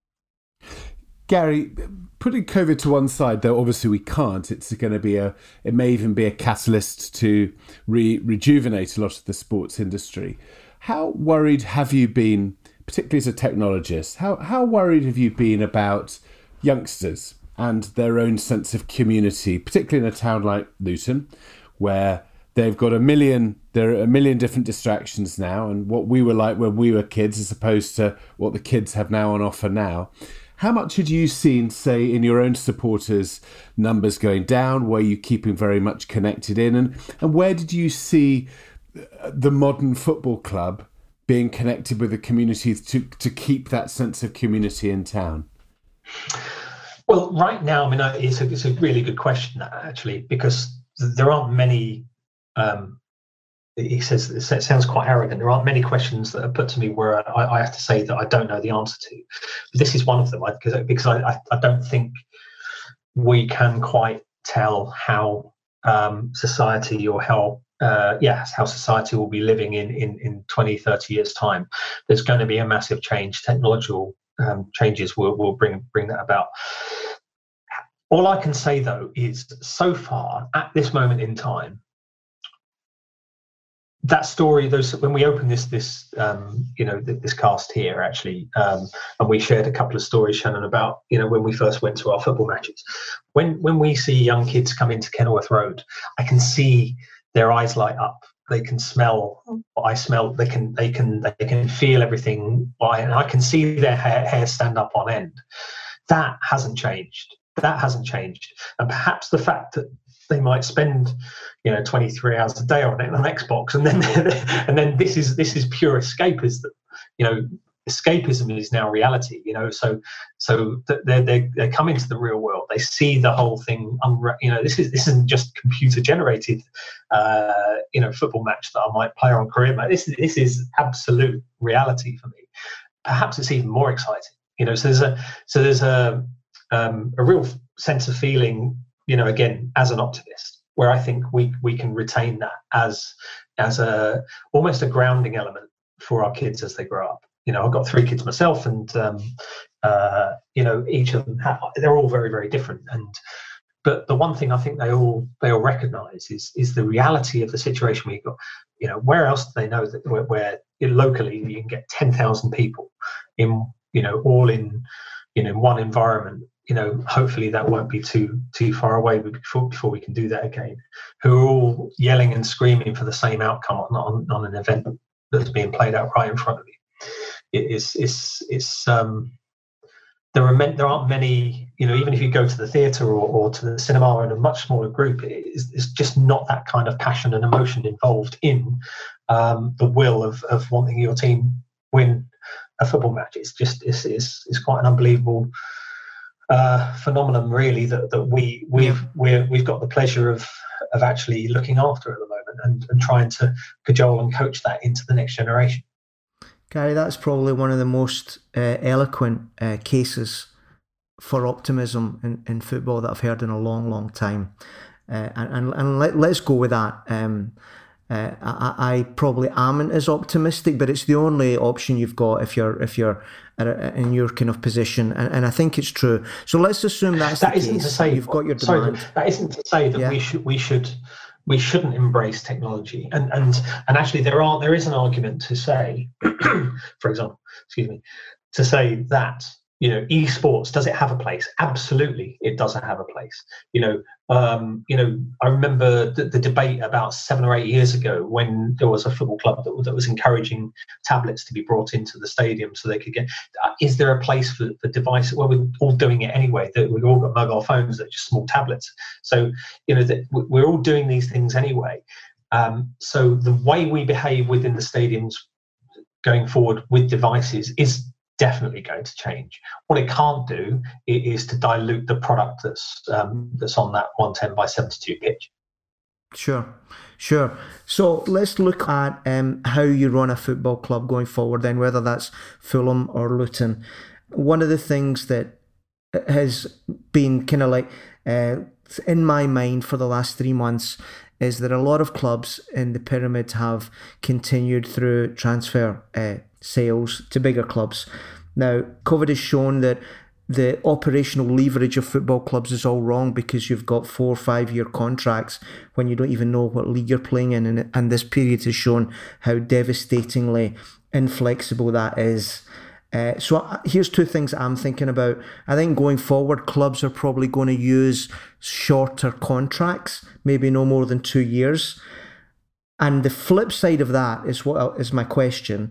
Gary, putting COVID to one side, though obviously we can't, it's going to be a, it may even be a catalyst to re- rejuvenate a lot of the sports industry. How worried have you been, particularly as a technologist, how, how worried have you been about youngsters and their own sense of community, particularly in a town like Luton, where they've got a million, there are a million different distractions now, and what we were like when we were kids as opposed to what the kids have now on offer now. How much had you seen, say, in your own supporters' numbers going down? Were you keeping very much connected in? And, and where did you see the modern football club being connected with the community to, to keep that sense of community in town? Well, right now, I mean, it's a, it's a really good question, actually, because there aren't many... Um, He says it sounds quite arrogant. There aren't many questions that are put to me where I, I have to say that I don't know the answer to. But this is one of them, because because I, I don't think we can quite tell how um, society or how uh, yeah how society will be living in, in in twenty, thirty years time. There's going to be a massive change. Technological um, changes will will bring bring that about. All I can say though is, so far at this moment in time, that story, those when we opened this this um, you know this cast here actually, um, and we shared a couple of stories, Shannon, about you know when we first went to our football matches. When when we see young kids come into Kenilworth Road, I can see their eyes light up. They can smell what I smell. They can they can they can feel everything. And I can see their hair, hair stand up on end. That hasn't changed. That hasn't changed. And perhaps the fact that they might spend, you know, twenty-three hours a day on it on Xbox, and then and then this is this is pure escapism. You know, escapism is now reality. You know, so so they they they come into the real world. They see the whole thing. Unre- you know, this is this isn't just computer generated. Uh, you know, football match that I might play on career mode. This is this is absolute reality for me. Perhaps it's even more exciting. You know, so there's a so there's a um, a real sense of feeling. You know, again, as an optimist, where I think we we can retain that as as a almost a grounding element for our kids as they grow up. You know, I've got three kids myself, and um, uh, you know, each of them have, they're all very very different. And but the one thing I think they all they all recognise is is the reality of the situation we've got. You know, where else do they know that where, where locally you can get ten thousand people in, you know, all in you know one environment. You know, hopefully that won't be too too far away before before we can do that again. Who are all yelling and screaming for the same outcome on on, on an event that's being played out right in front of you. It is it's it's um there are men, there aren't many. You know, even if you go to the theatre or, or to the cinema in a much smaller group, it's, it's just not that kind of passion and emotion involved in um, the will of of wanting your team win a football match. It's just it's it's, it's quite an unbelievable. Uh, phenomenon, really, that, that we we've we're, we've got the pleasure of of actually looking after at the moment, and, and trying to cajole and coach that into the next generation. Gary, that's probably one of the most uh, eloquent uh, cases for optimism in, in football that I've heard in a long, long time. Uh, and and, and let, let's go with that. Um, uh, I, I probably am as optimistic, but it's the only option you've got if you're if you're in your kind of position, and, and I think it's true. So let's assume that's that the isn't case. To say, You've got your demand. Sorry, that isn't to say that yeah. we should we should we shouldn't embrace technology. And and and actually, there are there is an argument to say, for example, excuse me, to say that. You know, esports, does it have a place? Absolutely, it doesn't have a place. You know, um, you know, I remember the, the debate about seven or eight years ago when there was a football club that, that was encouraging tablets to be brought into the stadium so they could get. Uh, is there a place for the device? Well, we're all doing it anyway. We've all got mobile phones that are just small tablets. So, you know, that we're all doing these things anyway. Um, so the way we behave within the stadiums going forward with devices is definitely going to change. What it can't do is to dilute the product that's um, that's on that one ten by seventy-two pitch. Sure, sure. So let's look at um, how you run a football club going forward then, whether that's Fulham or Luton. One of the things that has been kind of like uh, in my mind for the last three months is that a lot of clubs in the pyramid have continued through transfer uh, sales to bigger clubs. Now, COVID has shown that the operational leverage of football clubs is all wrong because you've got four or five year contracts when you don't even know what league you're playing in. And, and this period has shown how devastatingly inflexible that is. Uh, so here's two things I'm thinking about. I think going forward, clubs are probably going to use shorter contracts, maybe no more than two years. And the flip side of that is what is my question.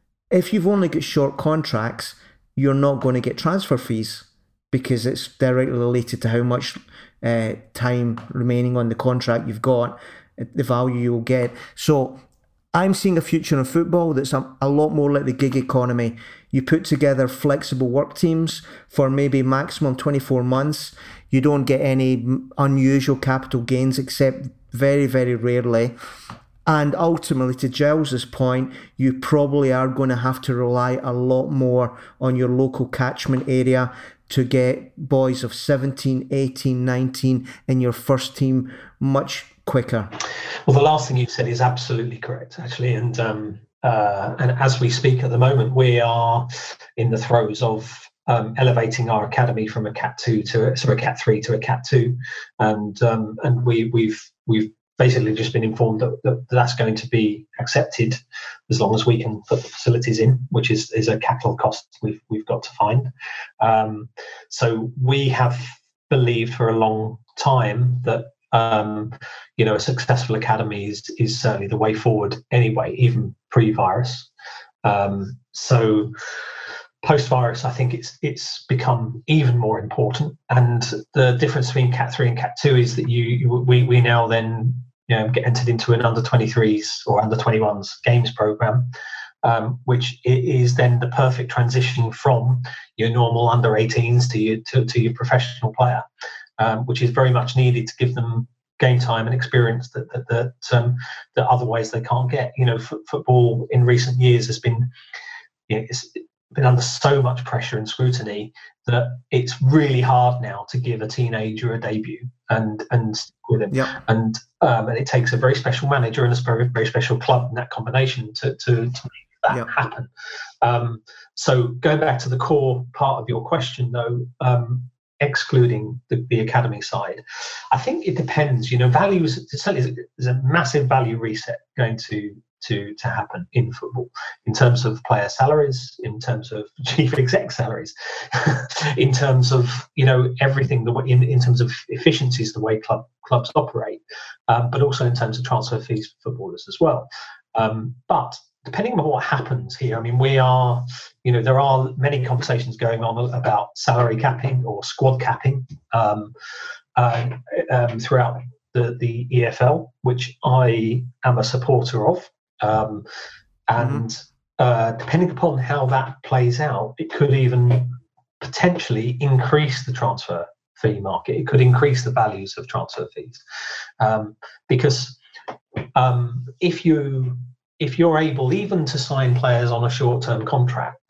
If you've only got short contracts, you're not going to get transfer fees because it's directly related to how much uh, time remaining on the contract you've got, the value you'll get. So I'm seeing a future in football that's a, a lot more like the gig economy. You put together flexible work teams for maybe maximum twenty-four months. You don't get any unusual capital gains except very, very rarely. And ultimately, to Giles's point, you probably are going to have to rely a lot more on your local catchment area to get boys of seventeen, eighteen, nineteen in your first team much quicker. Well, the last thing you said is absolutely correct, actually. And um, uh, and as we speak at the moment, we are in the throes of um, elevating our academy from a Cat two to a, sorry, a Cat three to a Cat two, and um, and we we've we've. basically just been informed that, that that's going to be accepted as long as we can put the facilities in, which is, is a capital cost we've we've got to find. Um, so we have believed for a long time that um, you know a successful academy is, is certainly the way forward anyway, even pre-virus. Um, so post-virus, I think it's it's become even more important. And the difference between Cat three and Cat two is that you, you we we now then you know get entered into an under twenty-threes or under twenty-ones games program, um, which is then the perfect transition from your normal under eighteens to your to, to your professional player, um, which is very much needed to give them game time and experience that that that, um, that otherwise they can't get. You know, f- football in recent years has been you know, it's, been under so much pressure and scrutiny that it's really hard now to give a teenager a debut and and stick with him. Yep. And um, and it takes a very special manager and a very, very special club in that combination to to, to make that Yep. happen. Um, so going back to the core part of your question, though, um, excluding the, the academy side, I think it depends. You know, values certainly there's a massive value reset going to. to to happen in football in terms of player salaries, in terms of chief exec salaries, in terms of you know everything the way in, in terms of efficiencies, the way club clubs operate, um, but also in terms of transfer fees for footballers as well. Um, but depending on what happens here, I mean, we are you know there are many conversations going on about salary capping or squad capping um, uh, um, throughout the the E F L, which I am a supporter of. Um, and mm-hmm. uh, depending upon how that plays out, it could even potentially increase the transfer fee market. It could increase the values of transfer fees um, because um, if you if you're able even to sign players on a short-term contract,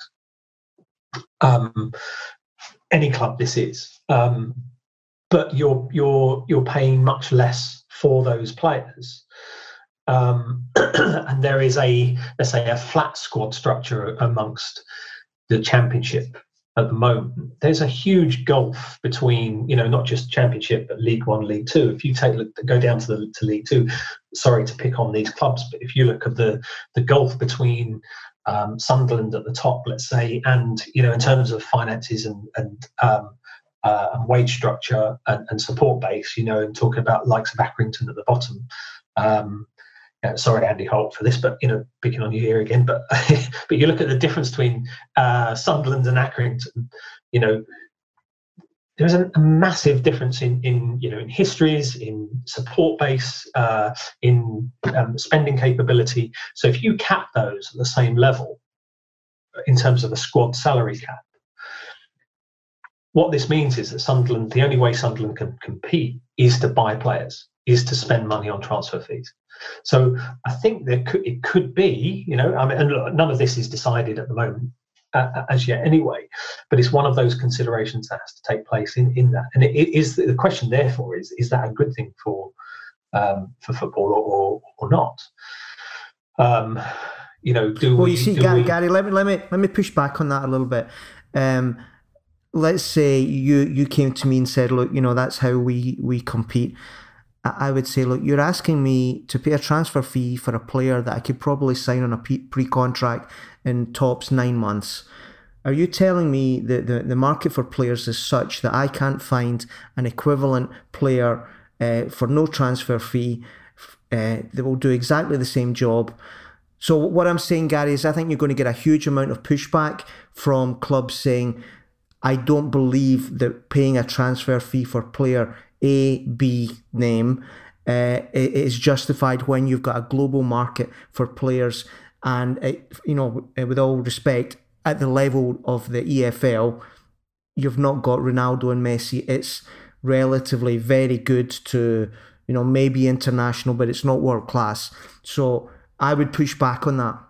um, any club this is, um, but you're you're you're paying much less for those players. Um, and there is a, let's say, a flat squad structure amongst the Championship at the moment. There's a huge gulf between, you know, not just Championship, but League One, League Two. If you take go down to the to League Two, sorry to pick on these clubs, but if you look at the the gulf between um, Sunderland at the top, let's say, and you know, in terms of finances and and um, uh, and wage structure and, and support base, you know, and talking about likes of Accrington at the bottom. Um, Yeah, sorry, Andy Holt, for this, but you know, picking on you here again. But but you look at the difference between uh, Sunderland and Accrington. You know, there's a, a massive difference in in you know in histories, in support base, uh, in um, spending capability. So if you cap those at the same level in terms of a squad salary cap, what this means is that Sunderland, the only way Sunderland can compete is to buy players, is to spend money on transfer fees. So I think there could it could be, you know, I mean, and look, none of this is decided at the moment uh, as yet anyway, but it's one of those considerations that has to take place in, in that. And it, it is the question, therefore, is is that a good thing for um, for football or or, or not? Um, you know, do well, we? you see, do Gary, we... Gary, let me let me let me push back on that a little bit. Um, let's say you you came to me and said, look, you know, that's how we we compete. I would say, look, you're asking me to pay a transfer fee for a player that I could probably sign on a pre-contract in tops nine months. Are you telling me that the, the market for players is such that I can't find an equivalent player uh, for no transfer fee Uh, they will do exactly the same job. So what I'm saying, Gary, is I think you're going to get a huge amount of pushback from clubs saying, I don't believe that paying a transfer fee for player A, B name uh, is justified when you've got a global market for players. And, it, you know, with all respect, at the level of the E F L, you've not got Ronaldo and Messi. It's relatively very good to, you know, maybe international, but it's not world class. So I would push back on that.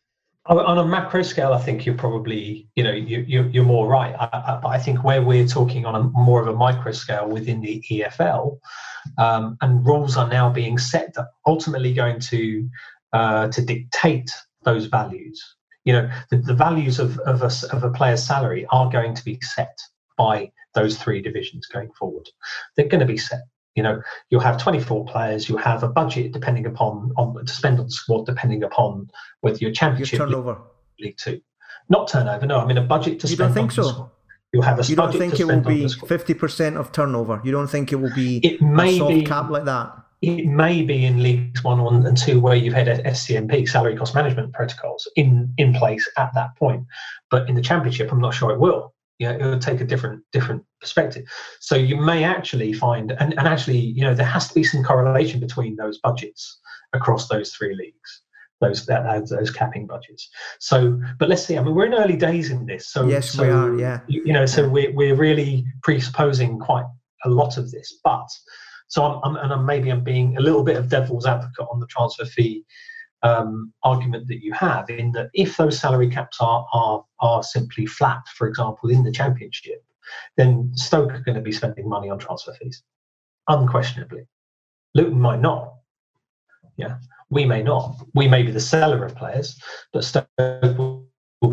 On a macro scale, I think you're probably, you know, you, you, you're more right. I, I, I think where we're talking on a more of a micro scale within the E F L, um, and rules are now being set that ultimately going to uh, to dictate those values. You know, the, the values of of a, of a player's salary are going to be set by those three divisions going forward. They're going to be set. You know, you'll have twenty-four players. You have a budget depending upon on to spend on the squad, depending upon whether you're championship Your turnover. League Two, not turnover. No, I mean a budget to you spend. You don't think on so? The squad. You'll have a you don't budget think to it will spend on be the squad. fifty percent of turnover? You don't think it will be it may a soft be, cap like that? It may be in Leagues One and Two where you've had S C M P, salary cost management protocols, in in place at that point. But in the Championship, I'm not sure it will. Yeah, it will take a different different perspective. So you may actually find, and, and actually, you know, there has to be some correlation between those budgets across those three leagues, those that those capping budgets. So, but let's see. I mean, we're in early days in this. So yes, so, we are. Yeah. You, you know, so we're we're really presupposing quite a lot of this. But so I'm, I'm and I'm, maybe I'm being a little bit of devil's advocate on the transfer fee Um, argument that you have, in that if those salary caps are are are simply flat, for example, in the Championship, then Stoke are going to be spending money on transfer fees, unquestionably. Luton might not. Yeah, we may not. We may be the seller of players, but Stoke will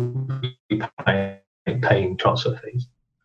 be paying, paying transfer fees.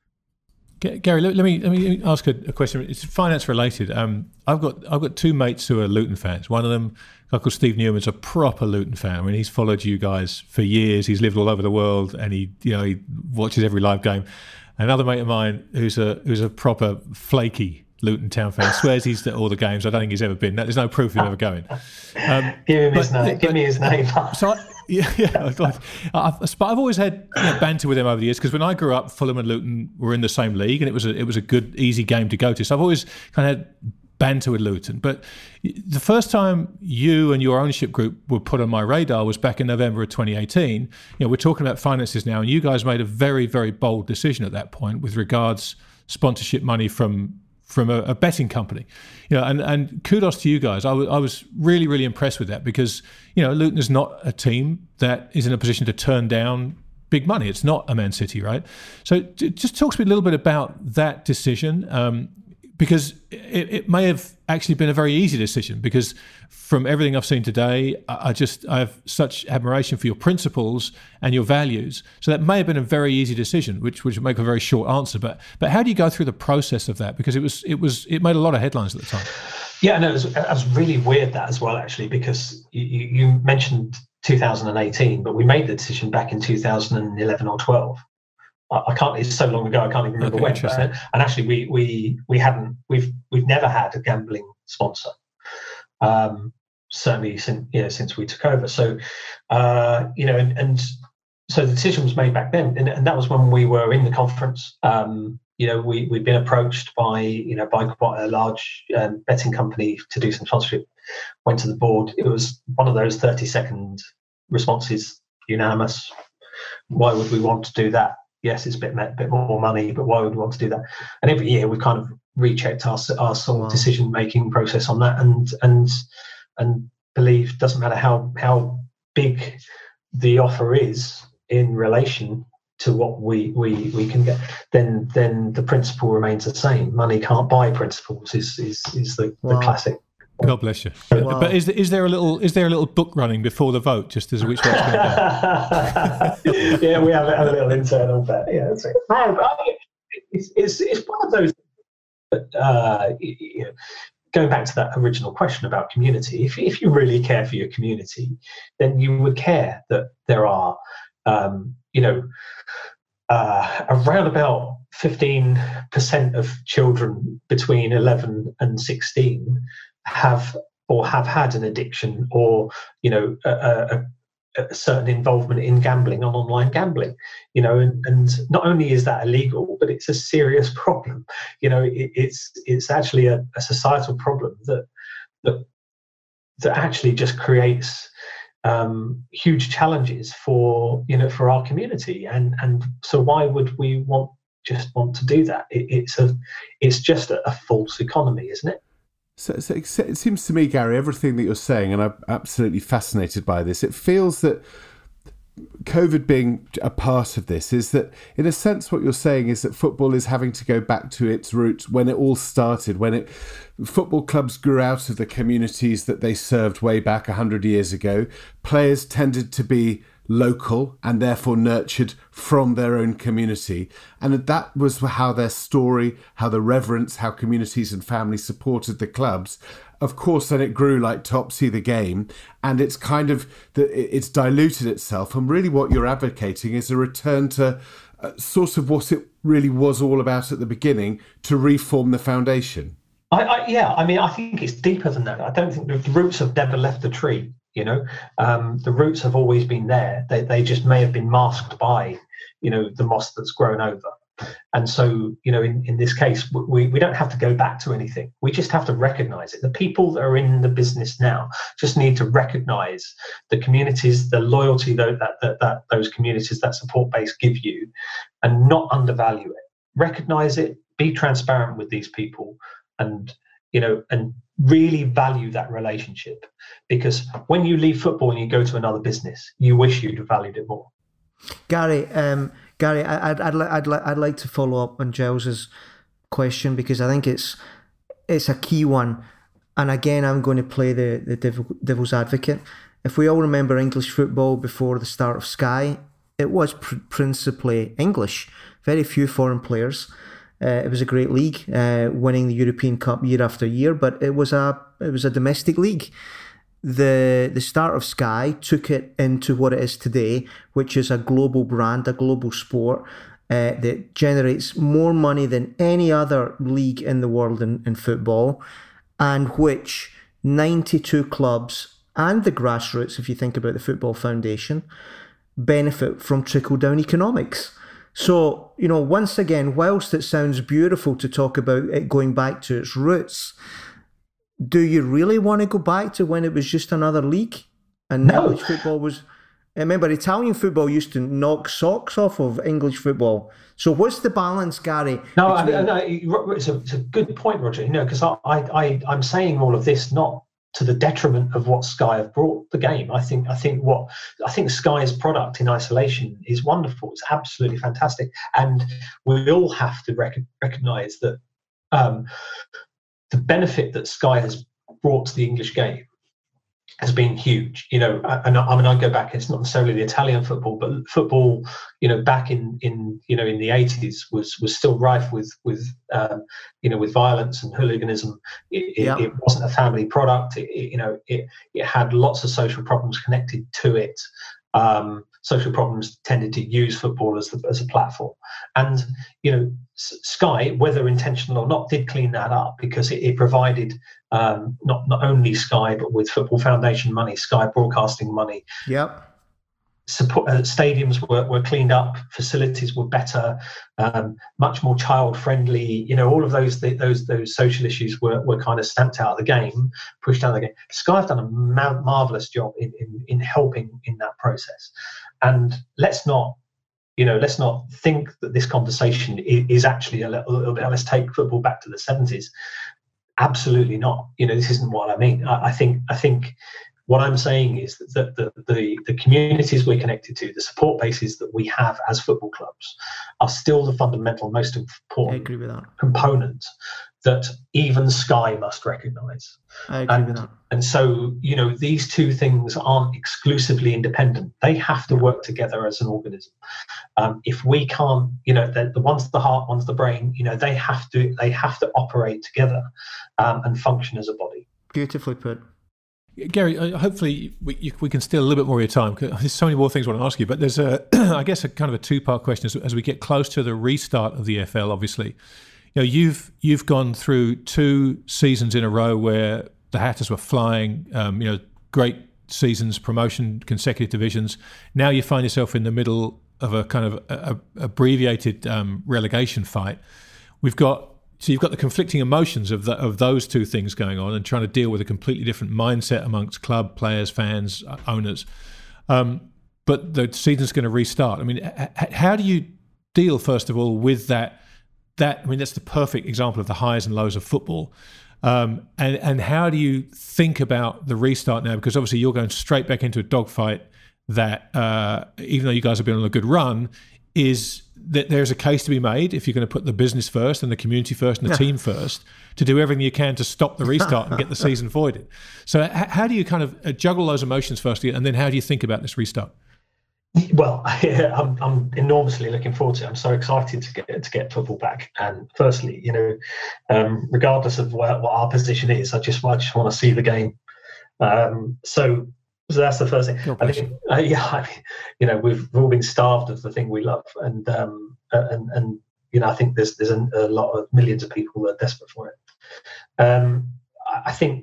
Gary, let me let me ask a, a question. It's finance related. Um, I've got I've got two mates who are Luton fans. One of them, a guy called Steve Newman's, a proper Luton fan. I mean, he's followed you guys for years. He's lived all over the world, and he you know he watches every live game. Another mate of mine who's a who's a proper flaky Luton Town fan, swears he's at all the games. I don't think he's ever been. There's no proof of him ever going. Um, Give him but, his name. But, Give me his name. So. I, Yeah, yeah. I've, I've always had you know, banter with them over the years, because when I grew up, Fulham and Luton were in the same league, and it was a it was a good, easy game to go to. So I've always kind of had banter with Luton. But the first time you and your ownership group were put on my radar was back in November of twenty eighteen. You know, we're talking about finances now, and you guys made a very, very bold decision at that point with regards sponsorship money from. from a, a betting company, you know, and, and kudos to you guys. I, w- I was really, really impressed with that, because, you know, Luton is not a team that is in a position to turn down big money. It's not a Man City, right? So t- just talk to me a little bit about that decision, um, because it, it may have actually been a very easy decision, because from everything I've seen today, I, I just I have such admiration for your principles and your values. So that may have been a very easy decision, which which would make a very short answer. But but how do you go through the process of that? Because it was it was it made a lot of headlines at the time. Yeah, no, it was, it was really weird, that as well, actually, because you, you mentioned two thousand eighteen, but we made the decision back in two thousand eleven or twelve. I can't. It's so long ago. I can't even remember okay, when. But, and actually, we we we hadn't. We've we've never had a gambling sponsor. Um, certainly since you know since we took over. So uh, you know, and, and so the decision was made back then, and, and that was when we were in the conference. Um, you know, we we'd been approached by you know by quite a large um, betting company to do some sponsorship. Went to the board. It was one of those thirty second responses, unanimous. Why would we want to do that? Yes, it's a bit, a bit more money, but why would we want to do that? And every year we kind of rechecked our our sort of wow. decision making process on that, and and and believe doesn't matter how how big the offer is in relation to what we we we can get, then then the principle remains the same. Money can't buy principles is is is the, wow. the classic. God bless you. Wow. But is is there a little is there a little book running before the vote, just as which way it's going to go? Yeah, we have, have a little internal bet. Yeah, that's it. No, but it's, it's it's one of those. Uh, you know, going back to that original question about community, if if you really care for your community, then you would care that there are, um, you know, uh, around about fifteen percent of children between eleven and sixteen have or have had an addiction, or you know a, a, a certain involvement in gambling, on online gambling, you know, and, and not only is that illegal, but it's a serious problem. You know, it, it's it's actually a, a societal problem that that that actually just creates um, huge challenges for you know for our community, and and so why would we want just want to do that? It, it's a it's just a, a false economy, isn't it? So, so it seems to me, Gary, everything that you're saying, and I'm absolutely fascinated by this, it feels that COVID being a part of this is that, in a sense, what you're saying is that football is having to go back to its roots when it all started, when it football clubs grew out of the communities that they served way back one hundred years ago. Players tended to be local and therefore nurtured from their own community, and that was how their story, how the reverence, how communities and families supported the clubs. Of course, then it grew like Topsy the game, and it's kind of it's diluted itself, and really what you're advocating is a return to uh, sort of what it really was all about at the beginning, to reform the foundation. I, I yeah I mean I think it's deeper than that. I don't think the roots have never left the tree. You know, um, the roots have always been there. They they just may have been masked by, you know, the moss that's grown over. And so, you know, in, in this case, we, we don't have to go back to anything. We just have to recognize it. The people that are in the business now just need to recognize the communities, the loyalty that, that, that, that those communities, that support base give you, and not undervalue it. Recognize it, be transparent with these people, and, you know, and really value that relationship, because when you leave football and you go to another business, you wish you'd have valued it more. Gary, um, Gary, I'd I'd I'd, I'd like to follow up on Giles's question, because I think it's it's a key one. And again, I'm going to play the the devil, devil's advocate. If we all remember English football before the start of Sky, it was pr- principally English. Very few foreign players. Uh, it was a great league, uh, winning the European Cup year after year, but it was a it was a domestic league. The the start of Sky took it into what it is today, which is a global brand, a global sport uh, that generates more money than any other league in the world in, in football, and which ninety-two clubs and the grassroots, if you think about the Football Foundation, benefit from trickle-down economics. So, you know, once again, whilst it sounds beautiful to talk about it going back to its roots, do you really want to go back to when it was just another league? And no. English football was... I remember Italian football used to knock socks off of English football. So what's the balance, Gary? No, between... I, no it's, a, it's a good point, Roger. You know, because I, I, I'm saying all of this not to the detriment of what Sky have brought the game. I think I think what I think Sky's product in isolation is wonderful. It's absolutely fantastic, and we all have to rec- recognise that um, the benefit that Sky has brought to the English game has been huge. You know, and I, I mean, I go back. It's not necessarily the Italian football, but football, you know, back in, in you know in the eighties was was still rife with with um, you know with violence and hooliganism. It, yeah. it, it wasn't a family product. It, it, you know, it it had lots of social problems connected to it. Um, social problems tended to use football as, the, as a platform. And, you know, Sky, whether intentional or not, did clean that up, because it, it provided um, not, not only Sky, but with Football Foundation money, Sky Broadcasting money. Yep. Support, uh, stadiums were, were cleaned up, facilities were better, um, much more child-friendly. You know, all of those those those social issues were, were kind of stamped out of the game, pushed out of the game. Sky have done a ma- marvelous job in, in in helping in that process. And let's not, you know, let's not think that this conversation is, is actually a little, a little bit. Let's take football back to the seventies. Absolutely not. You know, this isn't what I mean. I, I think I think. What I'm saying is that the, the, the communities we're connected to, the support bases that we have as football clubs, are still the fundamental, most important I agree with that. component that even Sky must recognise. I agree and, with that. And so, you know, these two things aren't exclusively independent. They have to work together as an organism. Um, if we can't, you know, the, the one's the heart, one's the brain, you know, they have to they have to operate together um, and function as a body. Beautifully put. Gary, uh, hopefully we, you, we can steal a little bit more of your time, because there's so many more things I want to ask you, but there's a, I guess, a kind of a two-part question as, as we get close to the restart of the F L, obviously. You know, you've you've gone through two seasons in a row where the Hatters were flying, um, you know, great seasons, promotion, consecutive divisions. Now you find yourself in the middle of a kind of a, a abbreviated um, relegation fight. We've got so you've got the conflicting emotions of the, of those two things going on, and trying to deal with a completely different mindset amongst club players, fans, owners. Um, but the season's going to restart. I mean, h- how do you deal first of all with that? That I mean, that's the perfect example of the highs and lows of football. Um, and and how do you think about the restart now? Because obviously you're going straight back into a dogfight that, uh, even though you guys have been on a good run, is that there's a case to be made if you're going to put the business first and the community first and the team first, to do everything you can to stop the restart and get the season voided. So h- how do you kind of juggle those emotions firstly, and then how do you think about this restart? Well, I'm, I'm enormously looking forward to it. I'm so excited to get to get football back. And firstly, you know, um, regardless of what, what our position is, I just I just want to see the game. Um, so, so that's the first thing. I think, uh, yeah, I mean, you know, we've all been starved of the thing we love, and um, and and you know, I think there's there's a, a lot of millions of people that are desperate for it. Um, I think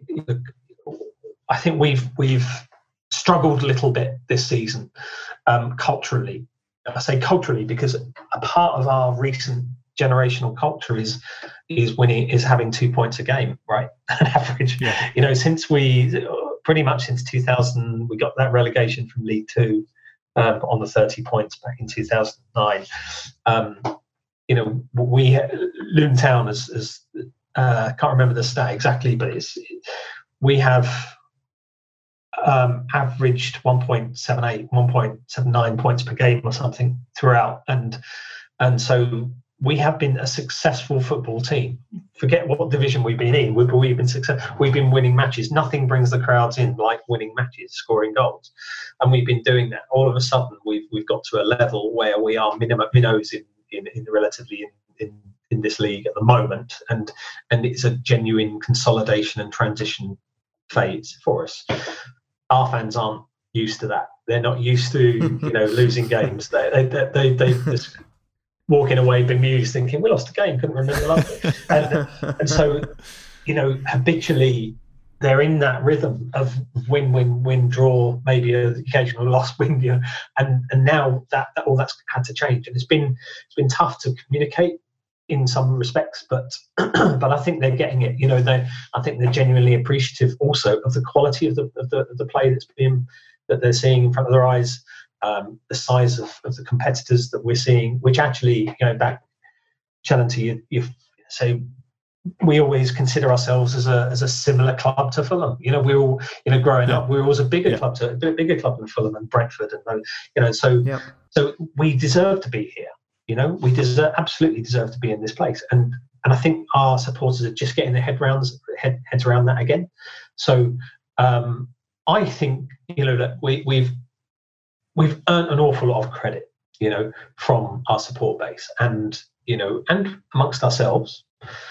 I think we've we've struggled a little bit this season. Um, culturally, I say culturally because a part of our recent generational culture is is winning, is having two points a game, right? On average, yeah. You know, since we pretty much since two thousand, we got that relegation from League Two um, on the thirty points back in two thousand nine. Um, you know, we Luton Town as as uh, can't remember the stat exactly, but it's we have. Um, averaged one point seven eight, one point seven nine points per game or something throughout, and and so we have been a successful football team. Forget what division we've been in. We've, we've been success. We've been winning matches. Nothing brings the crowds in like winning matches, scoring goals, and we've been doing that. All of a sudden, we've we've got to a level where we are minimum minnows in in, in relatively in, in in this league at the moment, and and it's a genuine consolidation and transition phase for us. Our fans aren't used to that. They're not used to, you know, losing games. They they they, they, they just walking away bemused, thinking we lost a game, couldn't remember last week. And and so, you know, habitually they're in that rhythm of win, win, win, draw, maybe an occasional loss, win, you know, and and now that, that all that's had to change, and it's been it's been tough to communicate in some respects, but but I think they're getting it. You know, they I think they're genuinely appreciative also of the quality of the of the, of the play that's been that they're seeing in front of their eyes, um, the size of, of the competitors that we're seeing, which actually, you know, back challenge to you, you say we always consider ourselves as a as a similar club to Fulham. You know, we're all, you know, growing yeah. up, we were always a bigger yeah. club to a bigger club than Fulham and Brentford, and you know, so yeah. so we deserve to be here. You know, we deserve, absolutely deserve to be in this place, and and I think our supporters are just getting their head rounds, head, heads around that again. So um, I think, you know, that we, we've we've earned an awful lot of credit, you know, from our support base, and you know, and amongst ourselves.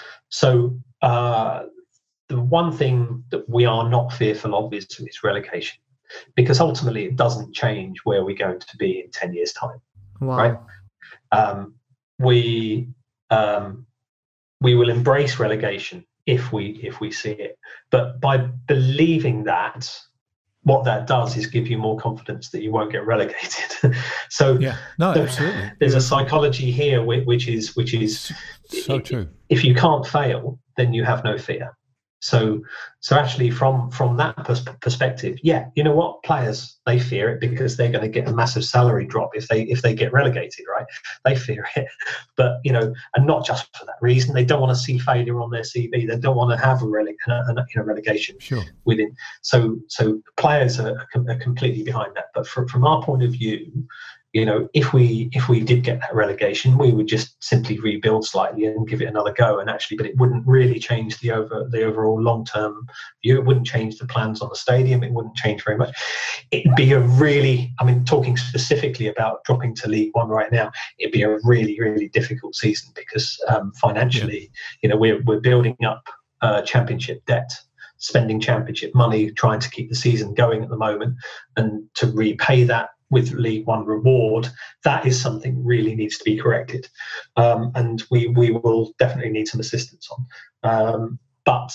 So uh, the one thing that we are not fearful of is, is relegation, because ultimately it doesn't change where we're going to be in ten years' time, wow. right? Um, we um, we will embrace relegation if we if we see it, but by believing that, what that does is give you more confidence that you won't get relegated. so yeah, no, so absolutely. There's a psychology here which is which is so true. If you can't fail, then you have no fear. So, so actually, from from that pers- perspective, yeah, you know what, players, they fear it because they're going to get a massive salary drop if they if they get relegated, right? They fear it, but you know, and not just for that reason. They don't want to see failure on their C V. They don't want to have a, rele- a, a you know, relegation sure. within. So, so players are, are completely behind that. But from from our point of view, you know, if we if we did get that relegation, we would just simply rebuild slightly and give it another go. And actually, but it wouldn't really change the over the overall long term view. It wouldn't change the plans on the stadium. It wouldn't change very much. It'd be a really, I mean, talking specifically about dropping to League One right now, it'd be a really really difficult season because um, financially, yeah. you know, we're we're building up uh, championship debt, spending championship money, trying to keep the season going at the moment, and to repay that with League One reward, that is something really needs to be corrected, um, and we we will definitely need some assistance on. Um, but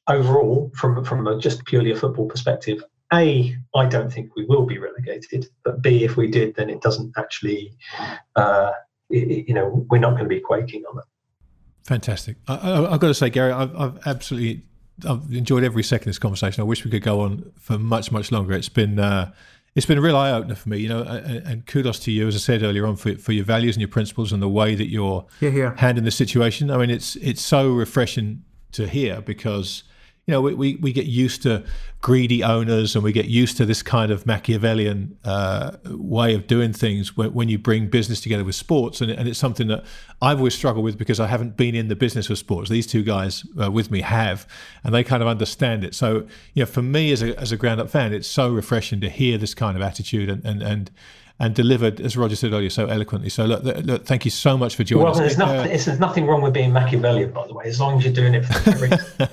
overall, from from a, just purely a football perspective, A, I don't think we will be relegated, but B, if we did, then it doesn't actually, uh, it, you know, we're not going to be quaking on that. Fantastic. I, I, I've got to say, Gary, I've, I've absolutely I've enjoyed every second of this conversation. I wish we could go on for much, much longer. It's been uh, it's been a real eye opener for me, you know. And, and kudos to you, as I said earlier on, for for your values and your principles and the way that you're Here, here. handling the situation. I mean, it's it's so refreshing to hear, because you know we, we, we get used to greedy owners, and we get used to this kind of Machiavellian uh, way of doing things when, when you bring business together with sports, and, and it's something that I've always struggled with, because I haven't been in the business of sports. These two guys uh, with me have, and they kind of understand it. So, you know, for me as a as a ground up fan, it's so refreshing to hear this kind of attitude and and and. and delivered, as Roger said earlier, so eloquently. So look, look thank you so much for joining well, us. There's, Uh, nothing, there's nothing wrong with being Machiavellian, by the way, as long as you're doing it for the reason.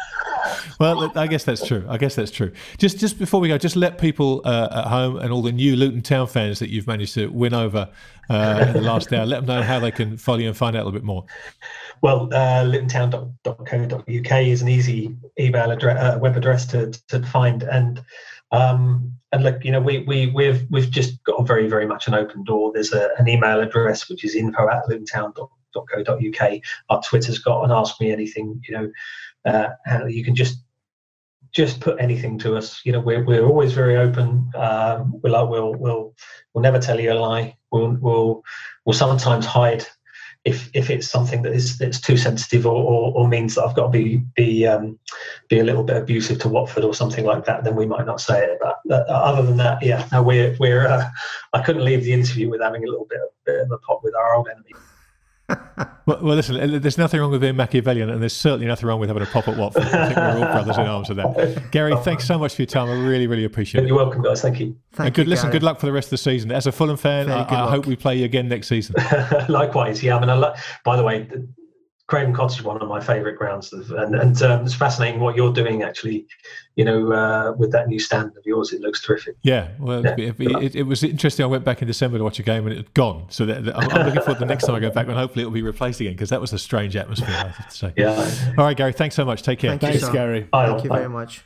Well, I guess that's true. I guess that's true. Just just before we go, just let people uh, at home and all the new Luton Town fans that you've managed to win over uh, in the last hour, let them know how they can follow you and find out a little bit more. Well, uh, luton town dot co dot U K is an easy email address, uh, web address to to find, and um, and look, you know, we we we've we've just got a very very much an open door. There's a, an email address which is info at luton town dot co dot U K. Our Twitter's got an ask me anything. You know, uh, and you can just just put anything to us. You know, we're we're always very open. Um, we'll we'll we'll we'll never tell you a lie. We'll we'll we'll sometimes hide if if it's something that is that's too sensitive, or, or, or means that I've got to be be um, be a little bit abusive to Watford or something like that, then we might not say it. But uh, other than that, yeah, no, we're we're. Uh, I couldn't leave the interview with having a little bit, bit of a pop with our old enemy. Well, well, listen, there's nothing wrong with being Machiavellian, and there's certainly nothing wrong with having a pop at Watford. I think we're all brothers in arms with that. Gary, thanks so much for your time. I really, really appreciate it. You're welcome, guys. Thank you. Thank and good, you, listen, Gary. good luck for the rest of the season. As a Fulham fan, I, I hope we play you again next season. Likewise, yeah. I mean, I lo- by the way, Craven Cottage is one of my favourite grounds, and and um, it's fascinating what you're doing. Actually, you know, uh, with that new stand of yours, it looks terrific. Yeah, well, Yeah. It, it, it was interesting. I went back in December to watch a game, and it had gone. So that, that, I'm, I'm looking forward to the next time I go back, when hopefully it'll be replaced again, because that was a strange atmosphere, I have to say. Yeah. All right, Gary, thanks so much. Take care. Thank you, Thanks, sir. Gary. Bye. Thank you Bye. very much.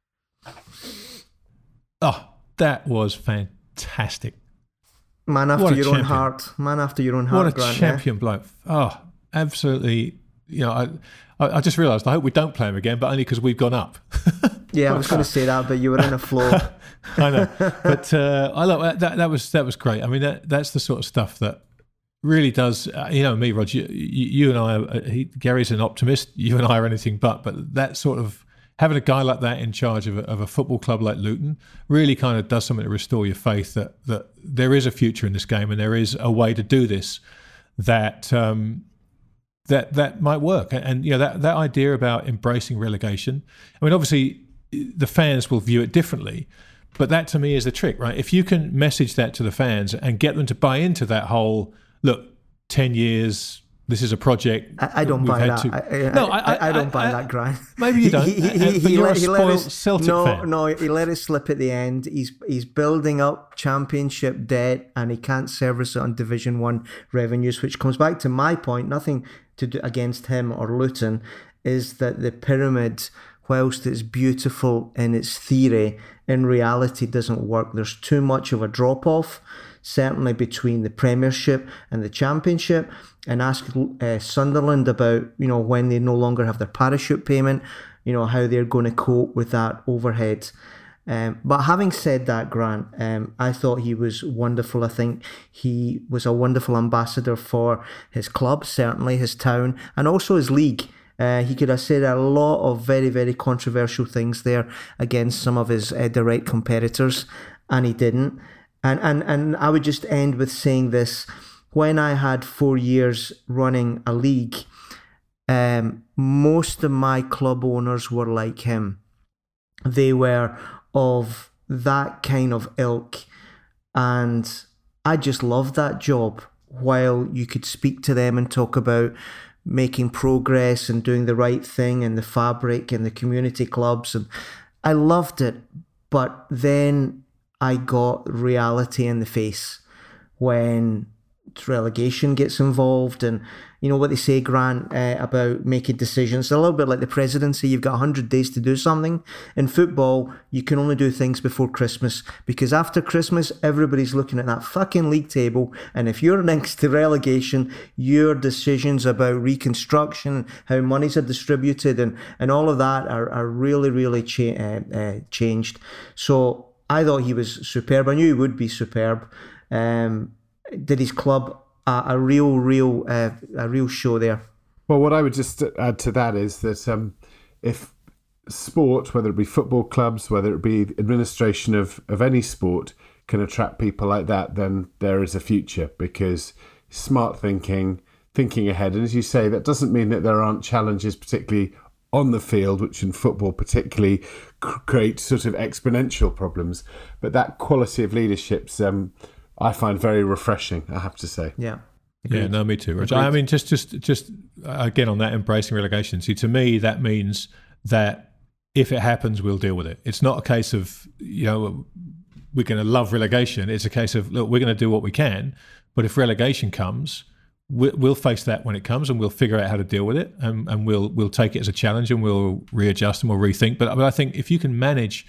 Oh, that was fantastic. Man What after a your own champion. heart. Man after your own heart, What a Grant, champion bloke. Oh, absolutely. You know, I, I I just realised I hope we don't play him again, but only because we've gone up. Yeah, I was going to say that, but you were in a flow. I know, but uh, I love that. That was that was great. I mean, that that's the sort of stuff that really does. Uh, you know, me, Roger. You, you and I. Are, he, Gary's an optimist. You and I are anything but. But that sort of having a guy like that in charge of a, of a football club like Luton really kind of does something to restore your faith that that there is a future in this game, and there is a way to do this that. Um, that that might work. And, and you know, that, that idea about embracing relegation, I mean, obviously the fans will view it differently, but that to me is the trick, right? If you can message that to the fans and get them to buy into that whole, look, ten years, this is a project. I, I don't we've buy had that. to- I, I, No, I, I- I don't I- buy I- that, Grant. Maybe you don't, He, he, he, but he you're let, a he let spoiled us, Celtic no, fan. No, he let it slip at the end. He's he's building up championship debt, and he can't service it on Division One revenues, which comes back to my point. Nothing to do against him or Luton, is that the pyramid, whilst it's beautiful in its theory, in reality doesn't work. There's too much of a drop off, certainly between the Premiership and the Championship. And ask uh, Sunderland about, you know, when they no longer have their parachute payment, you know, how they're going to cope with that overhead. Um, but having said that, Grant, um, I thought he was wonderful. I think he was a wonderful ambassador for his club, certainly his town, and also his league. Uh, he could have said a lot of very, very controversial things there against some of his uh, direct competitors, and he didn't. And, and, and I would just end with saying this. When I had four years running a league, um, most of my club owners were like him. They were of that kind of ilk, and I just loved that job. While you could speak to them and talk about making progress and doing the right thing and the fabric and the community clubs, and I loved it. But then I got reality in the face when relegation gets involved, and you know what they say, Grant, uh, about making decisions. A little bit like the presidency. You've got one hundred days to do something. In football, you can only do things before Christmas, because after Christmas, everybody's looking at that fucking league table, and if you're next to relegation, your decisions about reconstruction, how monies are distributed, and, and all of that are, are really, really cha- uh, uh, changed. So I thought he was superb. I knew he would be superb. Um, did his club a, a real, real, uh, a real show there. Well, what I would just add to that is that um, if sport, whether it be football clubs, whether it be administration of, of any sport, can attract people like that, then there is a future, because smart thinking, thinking ahead. And as you say, that doesn't mean that there aren't challenges, particularly on the field, which in football particularly create sort of exponential problems. But that quality of leadership's um, I find very refreshing, I have to say. Yeah. Agreed. Yeah, no, me too, Roger. I mean, just, just, just again on that embracing relegation. See, to me, that means that if it happens, we'll deal with it. It's not a case of, you know, we're going to love relegation. It's a case of, look, we're going to do what we can, but if relegation comes, we'll face that when it comes, and we'll figure out how to deal with it, and, and we'll we'll take it as a challenge, and we'll readjust and we'll rethink. But, but I think if you can manage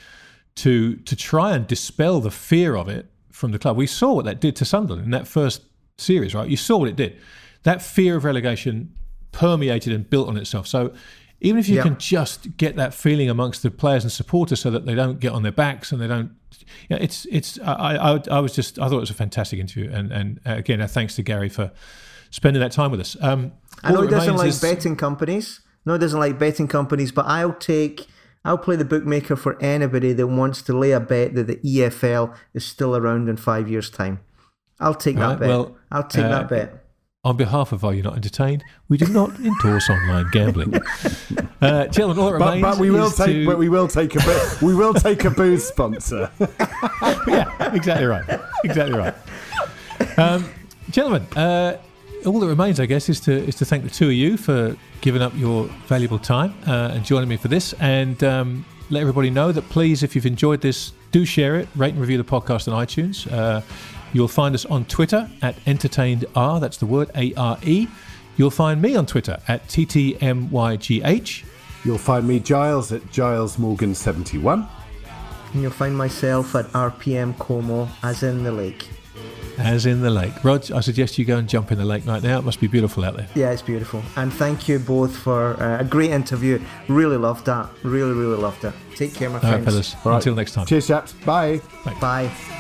to to try and dispel the fear of it from the club, we saw what that did to Sunderland in that first series, right? You saw what it did. That fear of relegation permeated and built on itself. So even if you yeah. can just get that feeling amongst the players and supporters, so that they don't get on their backs and they don't. Yeah, it's it's. I I, I was just I thought it was a fantastic interview, and and again, thanks to Gary for spending that time with us. Um, I know he doesn't like is... betting companies. No, he doesn't like betting companies, but I'll take, I'll play the bookmaker for anybody that wants to lay a bet that the E F L is still around in five years' time. I'll take that right, bet. Well, I'll take uh, that bet. On behalf of Are You Not Entertained, we do not endorse online gambling. Uh, gentlemen, all that remains but, but we will take, to... but we will take a, we will take a booze sponsor. Yeah, exactly right. Exactly right. Um, gentlemen, uh, all that remains, I guess, is to is to thank the two of you for giving up your valuable time uh, and joining me for this, and um, let everybody know that please, if you've enjoyed this, do share it, rate and review the podcast on iTunes. Uh, you'll find us on Twitter at EntertainedR, that's the word, A R E. You'll find me on Twitter at T T M Y G H. You'll find me, Giles, at Giles Morgan seventy-one. And you'll find myself at R P M Como, as in the lake. As in the lake. Rog, I suggest you go and jump in the lake right now. It must be beautiful out there. Yeah, it's beautiful. And thank you both for uh, a great interview. Really loved that. Really, really loved it. Take care, my All friends. right, fellas. All right. Until next time. Cheers, chaps. Bye. Thanks. Bye.